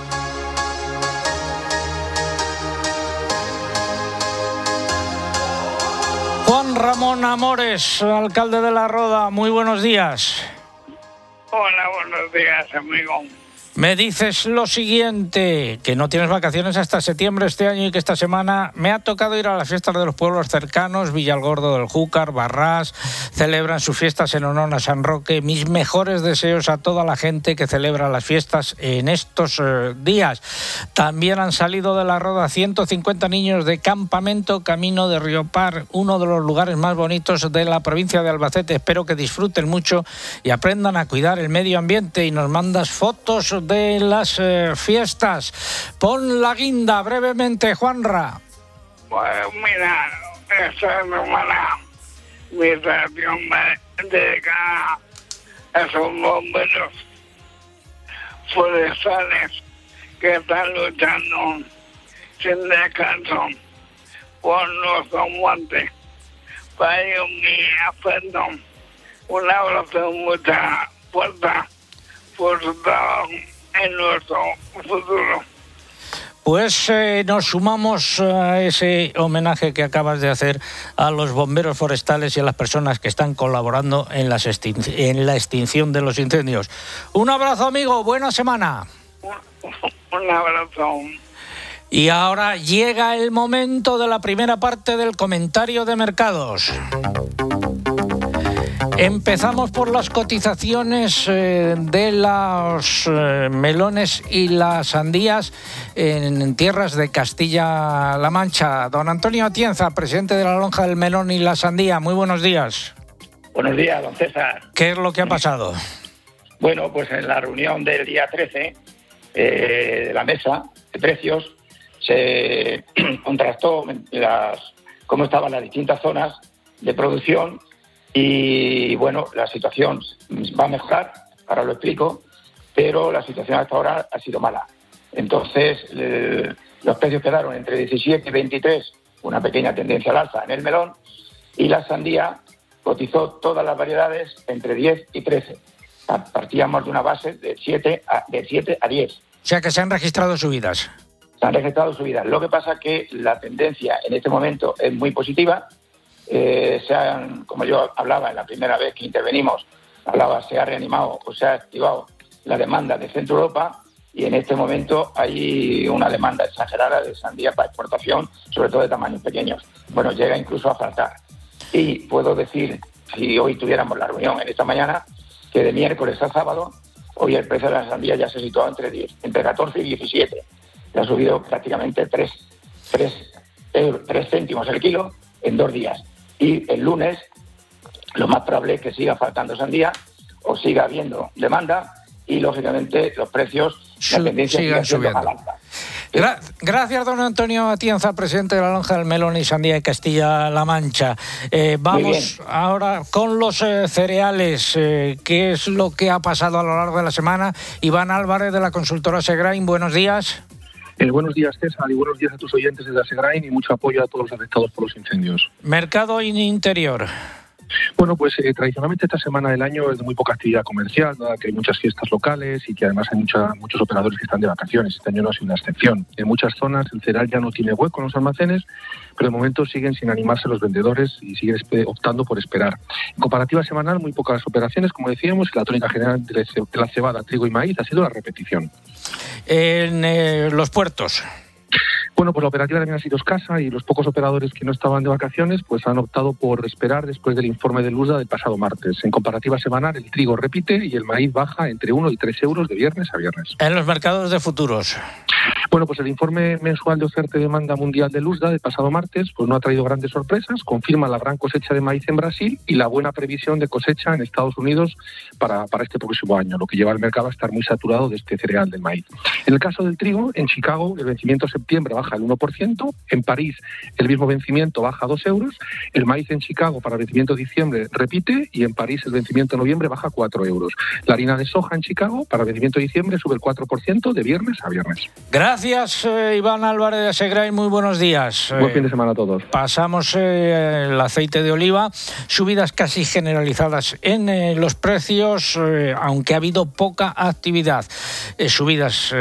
Juan Ramón Amores, alcalde de La Roda, muy buenos días. Hola, buenos días, amigo. Me dices lo siguiente, que no tienes vacaciones hasta septiembre este año y que esta semana me ha tocado ir a las fiestas de los pueblos cercanos, Villalgordo del Júcar, Barrás, celebran sus fiestas en honor a San Roque. Mis mejores deseos a toda la gente que celebra las fiestas en estos días. También han salido de La Roda 150 niños de campamento camino de Riopar, uno de los lugares más bonitos de la provincia de Albacete. Espero que disfruten mucho y aprendan a cuidar el medio ambiente y nos mandas fotos de las fiestas. Pon la guinda brevemente, Juanra. Pues mira, esta semana mi reacción me dedica a esos bomberos forestales que están luchando sin descanso por nuestro monte. Para ello mi afecto, un abrazo, mucha fuerza por su trabajo en nuestro futuro. Pues nos sumamos a ese homenaje que acabas de hacer a los bomberos forestales y a las personas que están colaborando en la extinción de los incendios. Un abrazo, amigo, buena semana. Un abrazo. Y ahora llega el momento de la primera parte del comentario de mercados. Empezamos por las cotizaciones de los melones y las sandías en tierras de Castilla-La Mancha. Don Antonio Atienza, presidente de la Lonja del Melón y la Sandía. Muy buenos días. Buenos días, don César. ¿Qué es lo que ha pasado? Bueno, pues en la reunión del día 13 de la mesa de precios se contrastó cómo estaban las distintas zonas de producción. Y bueno, la situación va a mejorar, ahora lo explico, pero la situación hasta ahora ha sido mala. Entonces, los precios quedaron entre 17 y 23, una pequeña tendencia al alza en el melón, y la sandía cotizó todas las variedades entre 10 y 13. Partíamos de una base de 7 a 10. O sea que se han registrado subidas. Se han registrado subidas. Lo que pasa es que la tendencia en este momento es muy positiva. Como yo hablaba en la primera vez que intervenimos, se ha reanimado o se ha activado la demanda de Centro Europa y en este momento hay una demanda exagerada de sandía para exportación, sobre todo de tamaños pequeños. Bueno, llega incluso a faltar. Y puedo decir, si hoy tuviéramos la reunión en esta mañana, que de miércoles a sábado, hoy el precio de la sandía ya se ha situado entre 14 y 17. Ya ha subido prácticamente 3 céntimos el kilo en 2 días. Y el lunes lo más probable es que siga faltando sandía o siga habiendo demanda y, lógicamente, los precios, la tendencia sigan subiendo al alza. Gracias, don Antonio Atienza, presidente de la Lonja del Melón y Sandía de Castilla-La Mancha. Vamos ahora con los cereales. ¿Qué es lo que ha pasado a lo largo de la semana? Iván Álvarez, de la consultora Segrain, buenos días. Buenos días, César, y buenos días a tus oyentes desde Asegrain y mucho apoyo a todos los afectados por los incendios. Mercado interior. Bueno, pues tradicionalmente esta semana del año es de muy poca actividad comercial, dada que hay muchas fiestas locales y que además hay muchos operadores que están de vacaciones. Este año no ha sido una excepción. En muchas zonas el cereal ya no tiene hueco en los almacenes, pero de momento siguen sin animarse los vendedores y siguen optando por esperar. En comparativa semanal, muy pocas operaciones, como decíamos, y la tónica general de la cebada, trigo y maíz ha sido la repetición. En los puertos. Bueno, pues la operativa también ha sido escasa y los pocos operadores que no estaban de vacaciones pues han optado por esperar después del informe del USDA del pasado martes. En comparativa semanal, el trigo repite y el maíz baja entre 1 y 3 euros de viernes a viernes. En los mercados de futuros. Bueno, pues el informe mensual de oferta y demanda mundial del USDA del pasado martes pues no ha traído grandes sorpresas, confirma la gran cosecha de maíz en Brasil y la buena previsión de cosecha en Estados Unidos para este próximo año, lo que lleva al mercado a estar muy saturado de este cereal del maíz. En el caso del trigo, en Chicago el vencimiento de septiembre baja el 1%, en París el mismo vencimiento baja 2 euros, el maíz en Chicago para el vencimiento de diciembre repite y en París el vencimiento de noviembre baja 4 euros. La harina de soja en Chicago para el vencimiento de diciembre sube el 4% de viernes a viernes. Gracias, Iván Álvarez de Asegrain, muy buenos días. Buen fin de semana a todos. Pasamos el aceite de oliva, subidas casi generalizadas en los precios, aunque ha habido poca actividad. Subidas...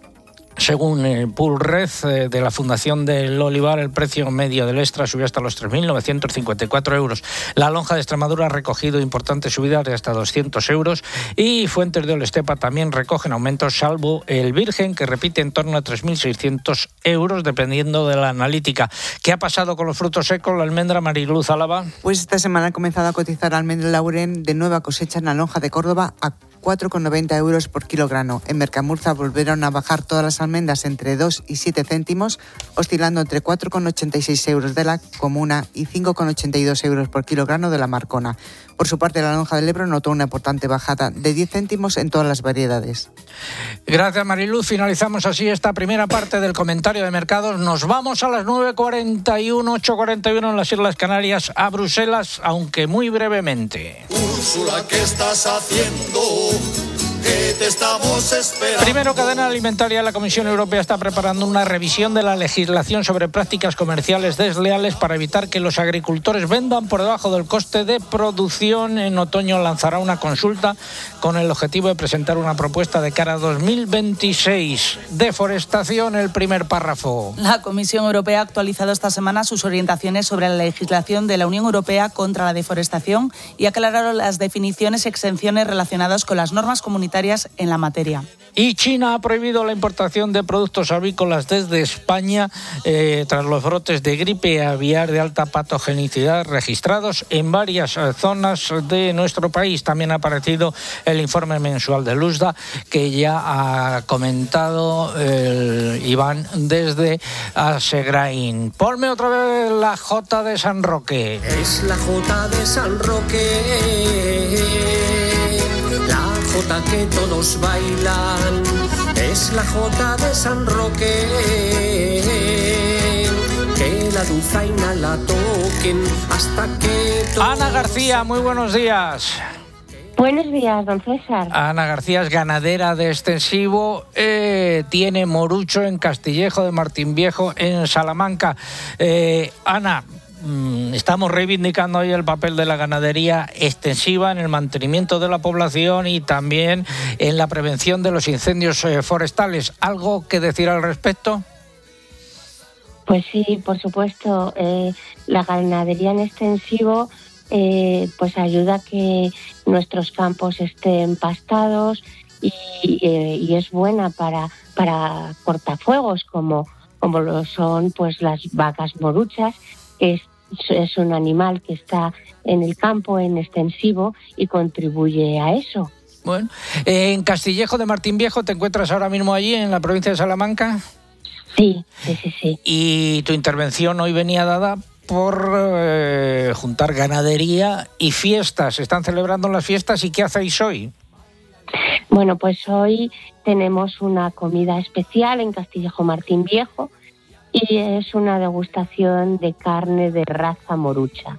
Según Pulred, de la Fundación del Olivar, el precio medio del extra subió hasta los 3.954 euros. La lonja de Extremadura ha recogido importantes subidas de hasta 200 euros y Fuentes de Olestepa también recogen aumentos, salvo el Virgen, que repite en torno a 3.600 euros, dependiendo de la analítica. ¿Qué ha pasado con los frutos secos, la almendra, Mariluz Álava? Pues esta semana ha comenzado a cotizar almendra Lauren de nueva cosecha en la lonja de Córdoba a 4,90 euros por kilogramo. En Mercamurza volvieron a bajar todas las almendras entre 2 y 7 céntimos, oscilando entre 4,86 euros de la Comuna y 5,82 euros por kilogramo de la Marcona. Por su parte, la lonja del Ebro notó una importante bajada de 10 céntimos en todas las variedades. Gracias, Mariluz. Finalizamos así esta primera parte del comentario de mercados. Nos vamos a las 9:41, 8:41 en las Islas Canarias, a Bruselas, aunque muy brevemente. Úrsula, ¿qué estás haciendo? Que te estamos esperando. Primero, cadena alimentaria. La Comisión Europea está preparando una revisión de la legislación sobre prácticas comerciales desleales para evitar que los agricultores vendan por debajo del coste de producción. En otoño lanzará una consulta con el objetivo de presentar una propuesta de cara a 2026. Deforestación, el primer párrafo. La Comisión Europea ha actualizado esta semana sus orientaciones sobre la legislación de la Unión Europea contra la deforestación y ha aclarado las definiciones y exenciones relacionadas con las normas comunitarias en la materia. Y China ha prohibido la importación de productos avícolas desde España tras los brotes de gripe aviar de alta patogenicidad registrados en varias zonas de nuestro país. También ha aparecido el informe mensual del USDA que ya ha comentado Iván desde Asegrain. Ponme otra vez la Jota de San Roque. Es la Jota de San Roque, la Jota que todos bailan, es la Jota de San Roque, que la dulzaina la toquen hasta que... Ana García, muy buenos días. Buenos días, don César. Ana García es ganadera de extensivo, tiene morucho en Castillejo de Martín Viejo, en Salamanca. Ana, estamos reivindicando hoy el papel de la ganadería extensiva en el mantenimiento de la población y también en la prevención de los incendios forestales. ¿Algo que decir al respecto? Pues sí, por supuesto. La ganadería en extensivo pues ayuda a que nuestros campos estén pastados y es buena para cortafuegos como lo son pues las vacas moruchas, que es un animal que está en el campo en extensivo y contribuye a eso. Bueno, en Castillejo de Martín Viejo, ¿te encuentras ahora mismo allí en la provincia de Salamanca? Sí. Y tu intervención hoy venía dada por juntar ganadería y fiestas. ¿Están celebrando las fiestas y qué hacéis hoy? Bueno, pues hoy tenemos una comida especial en Castillejo Martín Viejo y es una degustación de carne de raza morucha.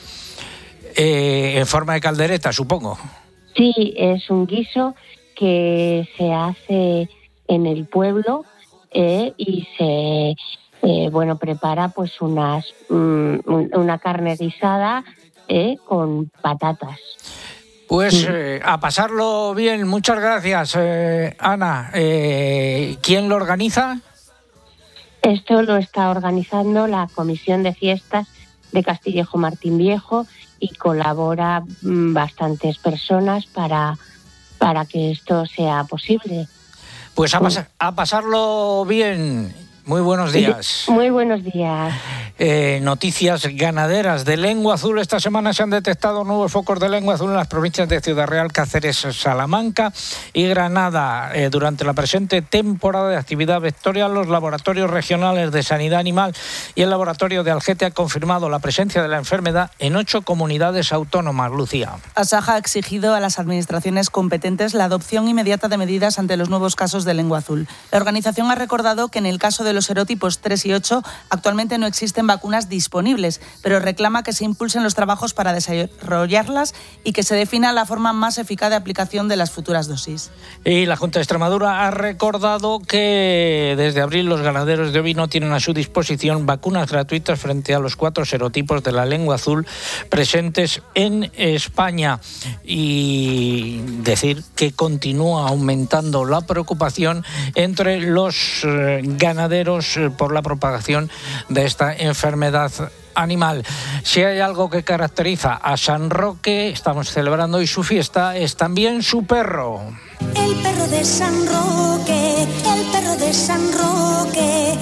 En forma de caldereta, supongo. Sí, es un guiso que se hace en el pueblo y se prepara pues una carne guisada con patatas. Pues a pasarlo bien. Muchas gracias, Ana. ¿Quién lo organiza? Esto lo está organizando la Comisión de Fiestas de Castillejo Martín Viejo y colabora bastantes personas para que esto sea posible. Pues a pasarlo bien. Muy buenos días. Muy buenos días. Noticias ganaderas de lengua azul. Esta semana se han detectado nuevos focos de lengua azul en las provincias de Ciudad Real, Cáceres, Salamanca y Granada. Durante la presente temporada de actividad vectorial, los laboratorios regionales de sanidad animal y el laboratorio de Algete han confirmado la presencia de la enfermedad en 8 comunidades autónomas. Lucía. Asaja ha exigido a las administraciones competentes la adopción inmediata de medidas ante los nuevos casos de lengua azul. La organización ha recordado que en el caso de los serotipos 3 y 8 actualmente no existen vacunas disponibles, pero reclama que se impulsen los trabajos para desarrollarlas y que se defina la forma más eficaz de aplicación de las futuras dosis. Y la Junta de Extremadura ha recordado que desde abril los ganaderos de ovino tienen a su disposición vacunas gratuitas frente a los 4 serotipos de la lengua azul presentes en España. Y decir que continúa aumentando la preocupación entre los ganaderos por la propagación de esta enfermedad animal. Si hay algo que caracteriza a San Roque, estamos celebrando hoy su fiesta, es también su perro. El perro de San Roque, el perro de San Roque,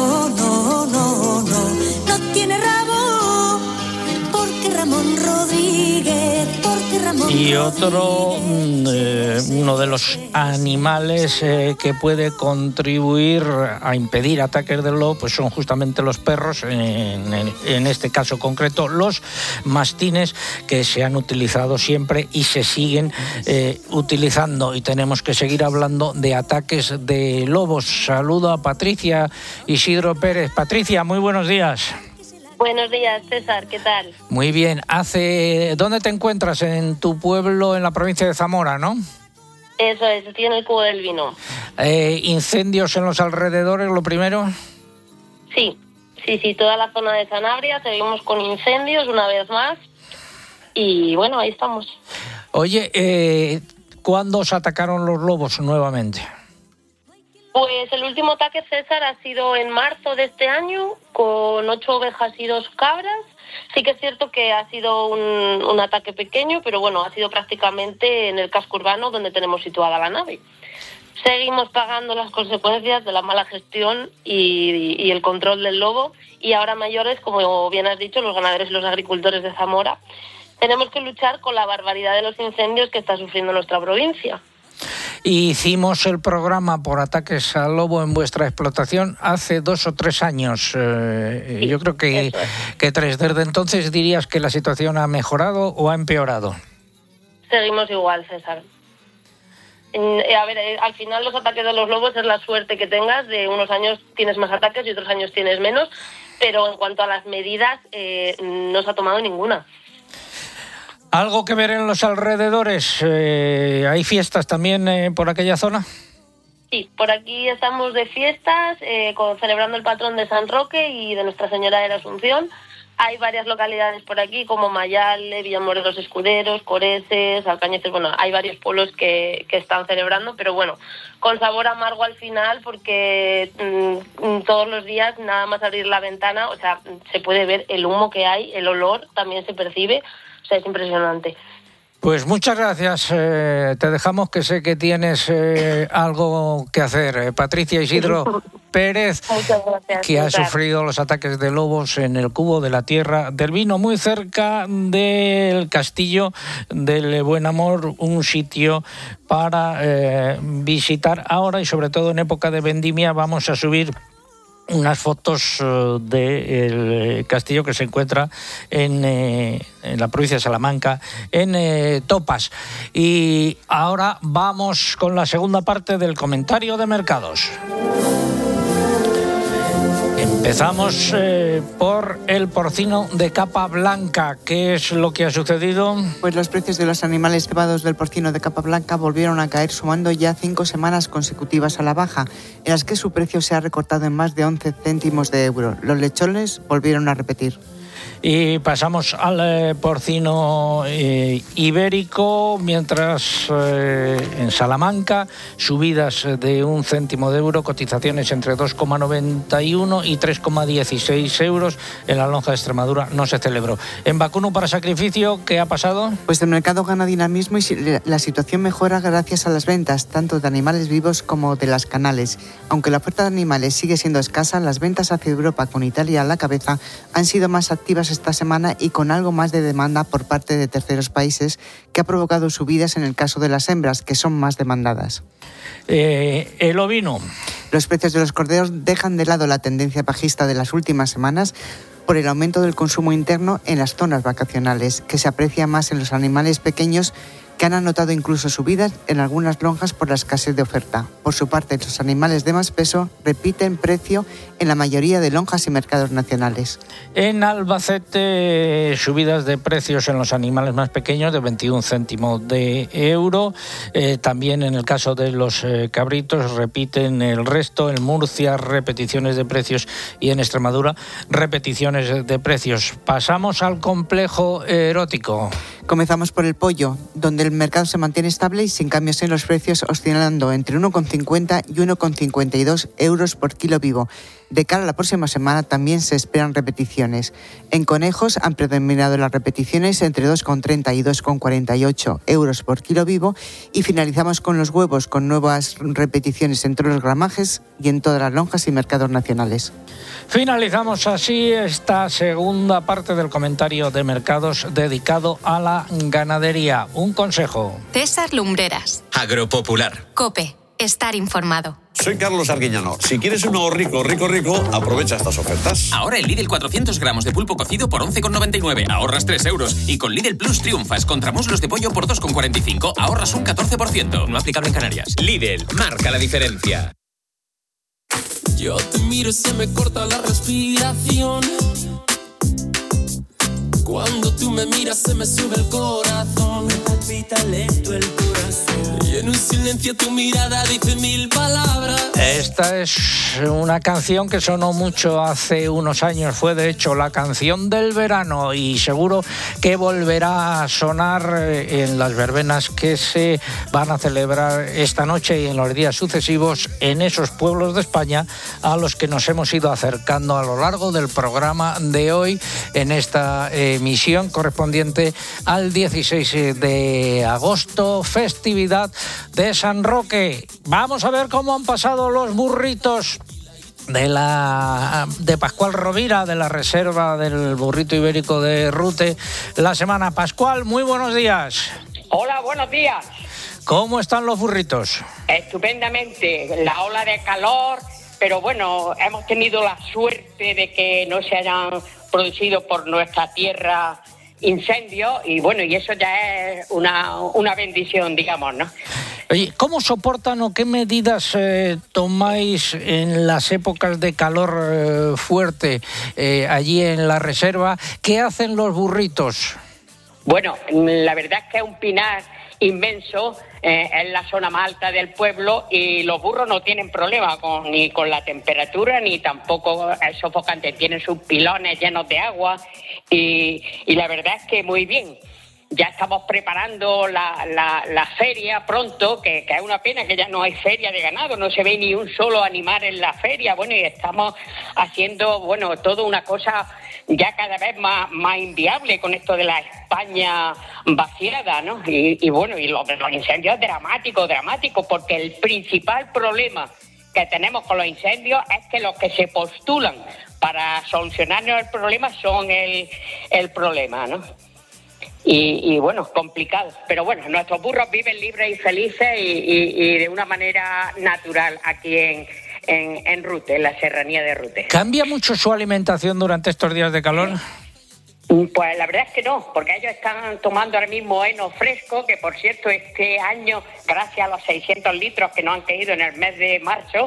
no tiene rabo, porque Ramón Rodríguez, Y otro, uno de los animales que puede contribuir a impedir ataques del lobo, pues son justamente los perros, en este caso concreto los mastines, que se han utilizado siempre y se siguen utilizando, y tenemos que seguir hablando de ataques de lobos. Saludo a Patricia Isidro Pérez. Patricia, muy buenos días. Buenos días, César, ¿qué tal? Muy bien. ¿Dónde te encuentras? En tu pueblo, en la provincia de Zamora, ¿no? Eso es, estoy en el Cubo del Vino. ¿Incendios en los alrededores, lo primero? Sí, toda la zona de Sanabria, seguimos con incendios una vez más y bueno, ahí estamos. Oye, ¿cuándo os atacaron los lobos nuevamente? Pues el último ataque, César, ha sido en marzo de este año, con 8 ovejas y 2 cabras. Sí que es cierto que ha sido un ataque pequeño, pero bueno, ha sido prácticamente en el casco urbano donde tenemos situada la nave. Seguimos pagando las consecuencias de la mala gestión y el control del lobo, y ahora mayores, como bien has dicho, los ganaderos y los agricultores de Zamora, tenemos que luchar con la barbaridad de los incendios que está sufriendo nuestra provincia. Hicimos el programa por ataques al lobo en vuestra explotación hace 2 o 3 años. Yo creo que 3. Desde entonces, ¿dirías que la situación ha mejorado o ha empeorado? Seguimos igual, César. A ver, al final los ataques de los lobos es la suerte que tengas. De unos años tienes más ataques y otros años tienes menos. Pero en cuanto a las medidas, no se ha tomado ninguna. ¿Algo que ver en los alrededores? ¿Hay fiestas también por aquella zona? Sí, por aquí estamos de fiestas, celebrando el patrón de San Roque y de Nuestra Señora de la Asunción. Hay varias localidades por aquí, como Mayale, Villamor de los Escuderos, Coreses, Alcañices. Bueno, hay varios pueblos que están celebrando, pero bueno, con sabor amargo al final, porque todos los días, nada más abrir la ventana, o sea, se puede ver el humo que hay, el olor también se percibe. O sea, es impresionante. Pues muchas gracias. Te dejamos, que sé que tienes algo que hacer. Patricia Isidro Pérez, que ha sufrido los ataques de lobos en el Cubo de la Tierra del Vino, muy cerca del Castillo del Buen Amor, un sitio para visitar ahora, y sobre todo en época de vendimia. Vamos a subir unas fotos del castillo que se encuentra en la provincia de Salamanca, en Topas. Y ahora vamos con la segunda parte del comentario de mercados. En Empezamos por el porcino de capa blanca. ¿Qué es lo que ha sucedido? Pues los precios de los animales cebados del porcino de capa blanca volvieron a caer, sumando ya 5 semanas consecutivas a la baja, en las que su precio se ha recortado en más de 11 céntimos de euro. Los lechones volvieron a repetir. Y pasamos al porcino ibérico, mientras en Salamanca subidas de 1 céntimo de euro, cotizaciones entre 2,91 y 3,16 euros. En la lonja de Extremadura no se celebró. En vacuno para sacrificio, ¿qué ha pasado? Pues el mercado gana dinamismo y la situación mejora gracias a las ventas, tanto de animales vivos como de las canales. Aunque la oferta de animales sigue siendo escasa, las ventas hacia Europa, con Italia a la cabeza, han sido más activas esta semana y con algo más de demanda por parte de terceros países, que ha provocado subidas en el caso de las hembras, que son más demandadas. El ovino. Los precios de los corderos dejan de lado la tendencia bajista de las últimas semanas por el aumento del consumo interno en las zonas vacacionales, que se aprecia más en los animales pequeños, que han anotado incluso subidas en algunas lonjas por la escasez de oferta. Por su parte, los animales de más peso repiten precio en la mayoría de lonjas y mercados nacionales. En Albacete, subidas de precios en los animales más pequeños de 21 céntimos de euro. También en el caso de los cabritos repiten el resto. En Murcia, repeticiones de precios, y en Extremadura, repeticiones de precios. Pasamos al complejo erótico. Comenzamos por el pollo, donde el mercado se mantiene estable y sin cambios en los precios, oscilando entre 1,50 y 1,52 euros por kilo vivo. De cara a la próxima semana también se esperan repeticiones. En conejos han predominado las repeticiones entre 2,30 y 2,48 euros por kilo vivo, y finalizamos con los huevos, con nuevas repeticiones en todos los gramajes y en todas las lonjas y mercados nacionales. Finalizamos así esta segunda parte del comentario de mercados dedicado a la ganadería. Un consejo. César Lumbreras. Agropopular. COPE. Estar informado. Soy Carlos Arguiñano. Si quieres un ahorrico rico, aprovecha estas ofertas. Ahora el Lidl 400 gramos de pulpo cocido por 11,99. Ahorras 3 euros. Y con Lidl Plus triunfas contra muslos de pollo por 2,45. Ahorras un 14%. No aplicable en Canarias. Lidl, marca la diferencia. Yo te miro y se me corta la respiración. Cuando tú me miras se me sube el corazón. Me palpita lento el corazón. Y en un silencio tu mirada dice 1000 palabras. Esta es una canción que sonó mucho hace unos años. Fue de hecho la canción del verano, y seguro que volverá a sonar en las verbenas que se van a celebrar esta noche y en los días sucesivos en esos pueblos de España a los que nos hemos ido acercando a lo largo del programa de hoy, en esta emisión correspondiente al 16 de agosto, festividad de San Roque. Vamos a ver cómo han pasado los burritos de Pascual Rovira, de la reserva del burrito ibérico de Rute, la semana. Pascual, muy buenos días. Hola, buenos días. ¿Cómo están los burritos? Estupendamente, la ola de calor, pero bueno, hemos tenido la suerte de que no se hayan producido por nuestra tierra incendios, y bueno, y eso ya es una bendición, digamos, ¿no? Oye, ¿cómo soportan o qué medidas tomáis en las épocas de calor fuerte allí en la reserva? ¿Qué hacen los burritos? Bueno, la verdad es que es un pinar inmenso en la zona más alta del pueblo, y los burros no tienen problema ni con la temperatura ni tampoco es sofocante. Tienen sus pilones llenos de agua y la verdad es que muy bien. Ya estamos preparando la feria pronto, que es una pena que ya no hay feria de ganado, no se ve ni un solo animal en la feria. Bueno, y estamos haciendo, bueno, todo una cosa ya cada vez más inviable con esto de la España vaciada, ¿no? Y bueno, y los incendios dramáticos, porque el principal problema que tenemos con los incendios es que los que se postulan para solucionarnos el problema son el problema, ¿no? Y bueno, complicado. Pero bueno, nuestros burros viven libres y felices y de una manera natural aquí en Rute, en la serranía de Rute. ¿Cambia mucho su alimentación durante estos días de calor? Pues la verdad es que no, porque ellos están tomando ahora mismo heno fresco, que por cierto este año, gracias a los 600 litros que nos han caído en el mes de marzo,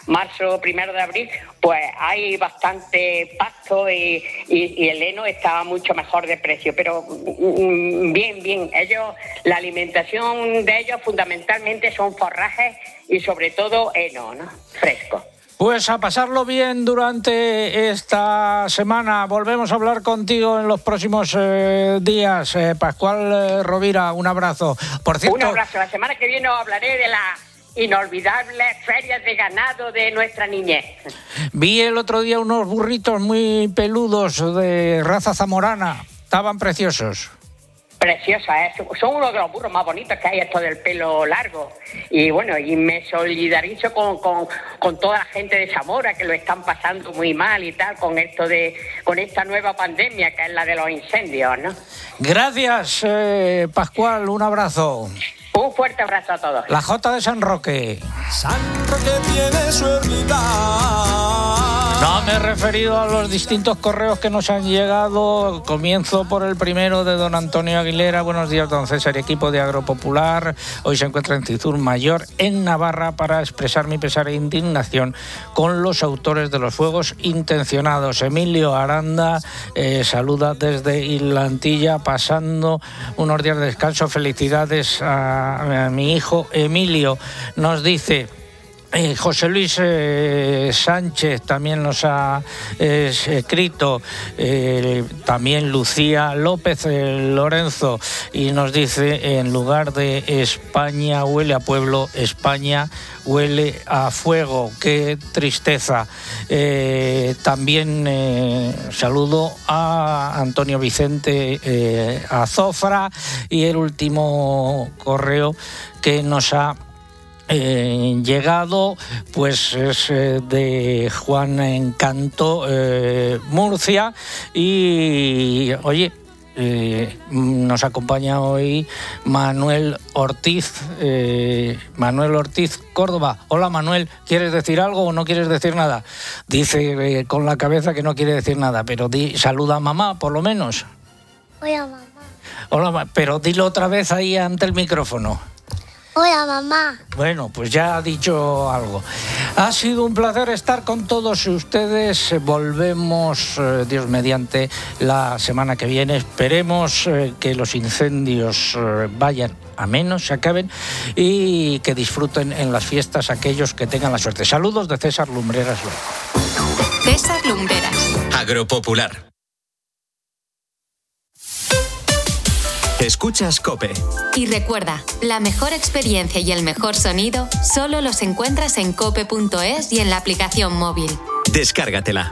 marzo, 1 de abril, pues hay bastante pasto y el heno está mucho mejor de precio, pero bien, ellos, la alimentación de ellos fundamentalmente son forrajes y sobre todo heno, ¿no? Fresco. Pues a pasarlo bien durante esta semana. Volvemos a hablar contigo en los próximos días. Pascual Rovira, un abrazo. Por cierto, un abrazo. La semana que viene os hablaré de las inolvidables ferias de ganado de nuestra niñez. Vi el otro día unos burritos muy peludos de raza zamorana. Estaban preciosos. Preciosa, son uno de los burros más bonitos que hay, estos del pelo largo. Y bueno, y me solidarizo con toda la gente de Zamora que lo están pasando muy mal y tal, con esta nueva pandemia que es la de los incendios, ¿no? Gracias, Pascual, un abrazo. Un fuerte abrazo a todos. La Jota de San Roque. San Roque tiene su ermita. No me he referido a los distintos correos que nos han llegado. Comienzo por el primero de don Antonio Aguilera. Buenos días, don César y equipo de Agropopular. Hoy se encuentra en Cizur Mayor, en Navarra, para expresar mi pesar e indignación con los autores de los fuegos intencionados. Emilio Aranda saluda desde Islantilla, pasando unos días de descanso. Felicidades a mi hijo Emilio. Nos dice... José Luis Sánchez también nos ha escrito, también Lucía López Lorenzo, y nos dice, en lugar de España huele a pueblo, España huele a fuego. Qué tristeza. También saludo a Antonio Vicente Azofra, y el último correo que nos ha llegado pues es de Juan Encanto, Murcia, y oye, nos acompaña hoy Manuel Ortiz Córdoba. Hola Manuel, ¿quieres decir algo o no quieres decir nada? Dice con la cabeza que no quiere decir nada, pero saluda a mamá por lo menos. Hola mamá. Hola, pero dilo otra vez ahí ante el micrófono. Hola, mamá. Bueno, pues ya ha dicho algo. Ha sido un placer estar con todos ustedes. Volvemos, Dios mediante, la semana que viene. Esperemos que los incendios vayan a menos, se acaben, y que disfruten en las fiestas aquellos que tengan la suerte. Saludos de César Lumbreras. César Lumbreras. Agropopular. Escuchas COPE. Y recuerda, la mejor experiencia y el mejor sonido solo los encuentras en cope.es y en la aplicación móvil. Descárgatela.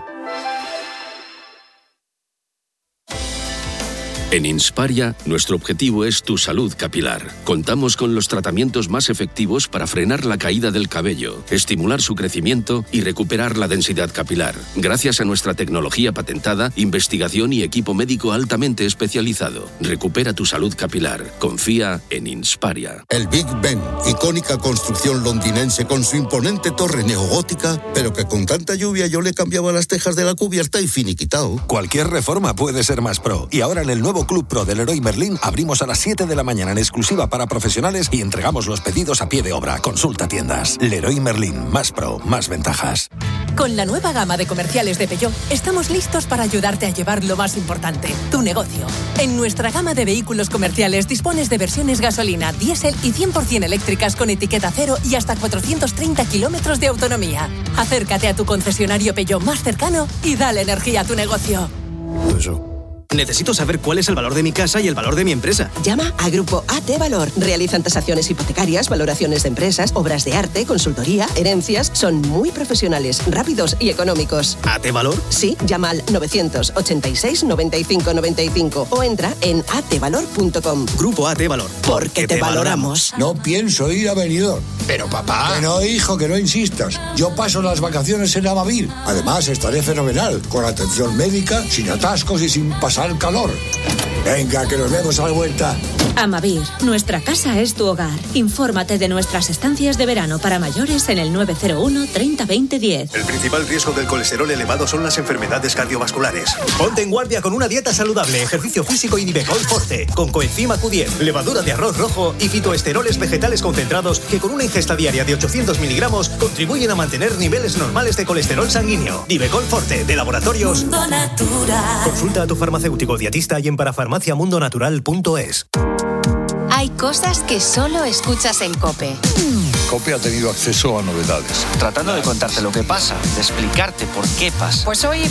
En Insparia, nuestro objetivo es tu salud capilar. Contamos con los tratamientos más efectivos para frenar la caída del cabello, estimular su crecimiento y recuperar la densidad capilar. Gracias a nuestra tecnología patentada, investigación y equipo médico altamente especializado. Recupera tu salud capilar. Confía en Insparia. El Big Ben, icónica construcción londinense con su imponente torre neogótica, pero que con tanta lluvia yo le cambiaba las tejas de la cubierta y finiquitao. Cualquier reforma puede ser más pro. Y ahora en el nuevo Club Pro del Leroy Merlin abrimos a las 7 de la mañana en exclusiva para profesionales y entregamos los pedidos a pie de obra. Consulta tiendas. Leroy Merlin, más pro, más ventajas. Con la nueva gama de comerciales de Peugeot, estamos listos para ayudarte a llevar lo más importante, tu negocio. En nuestra gama de vehículos comerciales dispones de versiones gasolina, diésel y 100% eléctricas con etiqueta cero y hasta 430 kilómetros de autonomía. Acércate a tu concesionario Peugeot más cercano y dale energía a tu negocio. Necesito saber cuál es el valor de mi casa y el valor de mi empresa. Llama a Grupo AT Valor. Realizan tasaciones hipotecarias, valoraciones de empresas, obras de arte, consultoría, herencias. Son muy profesionales, rápidos y económicos. ¿AT Valor? Sí, llama al 986 95 95 o entra en atvalor.com. Grupo AT Valor. Porque te valoramos. No pienso ir a Benidorm. Pero papá... Que no, hijo, que no insistas. Yo paso las vacaciones en Amavir. Además, estaré fenomenal, con atención médica, sin atascos y sin pasar pasar calor. Venga, que nos vemos a la vuelta. Amavir, nuestra casa es tu hogar. Infórmate de nuestras estancias de verano para mayores en el 901 30 20 10. El principal riesgo del colesterol elevado son las enfermedades cardiovasculares. Ponte en guardia con una dieta saludable, ejercicio físico y Divecol Forte, con coenzima Q10, levadura de arroz rojo y fitoesteroles vegetales concentrados que con una ingesta diaria de 800 miligramos contribuyen a mantener niveles normales de colesterol sanguíneo. Divecol Forte, de Laboratorios Mundo Natural. Consulta a tu farmacéutico dietista y en parafarmaciamundonatural.es. Hay cosas que solo escuchas en COPE. COPE ha tenido acceso a novedades. Tratando de contarte lo que pasa, de explicarte por qué pasa. Pues hoy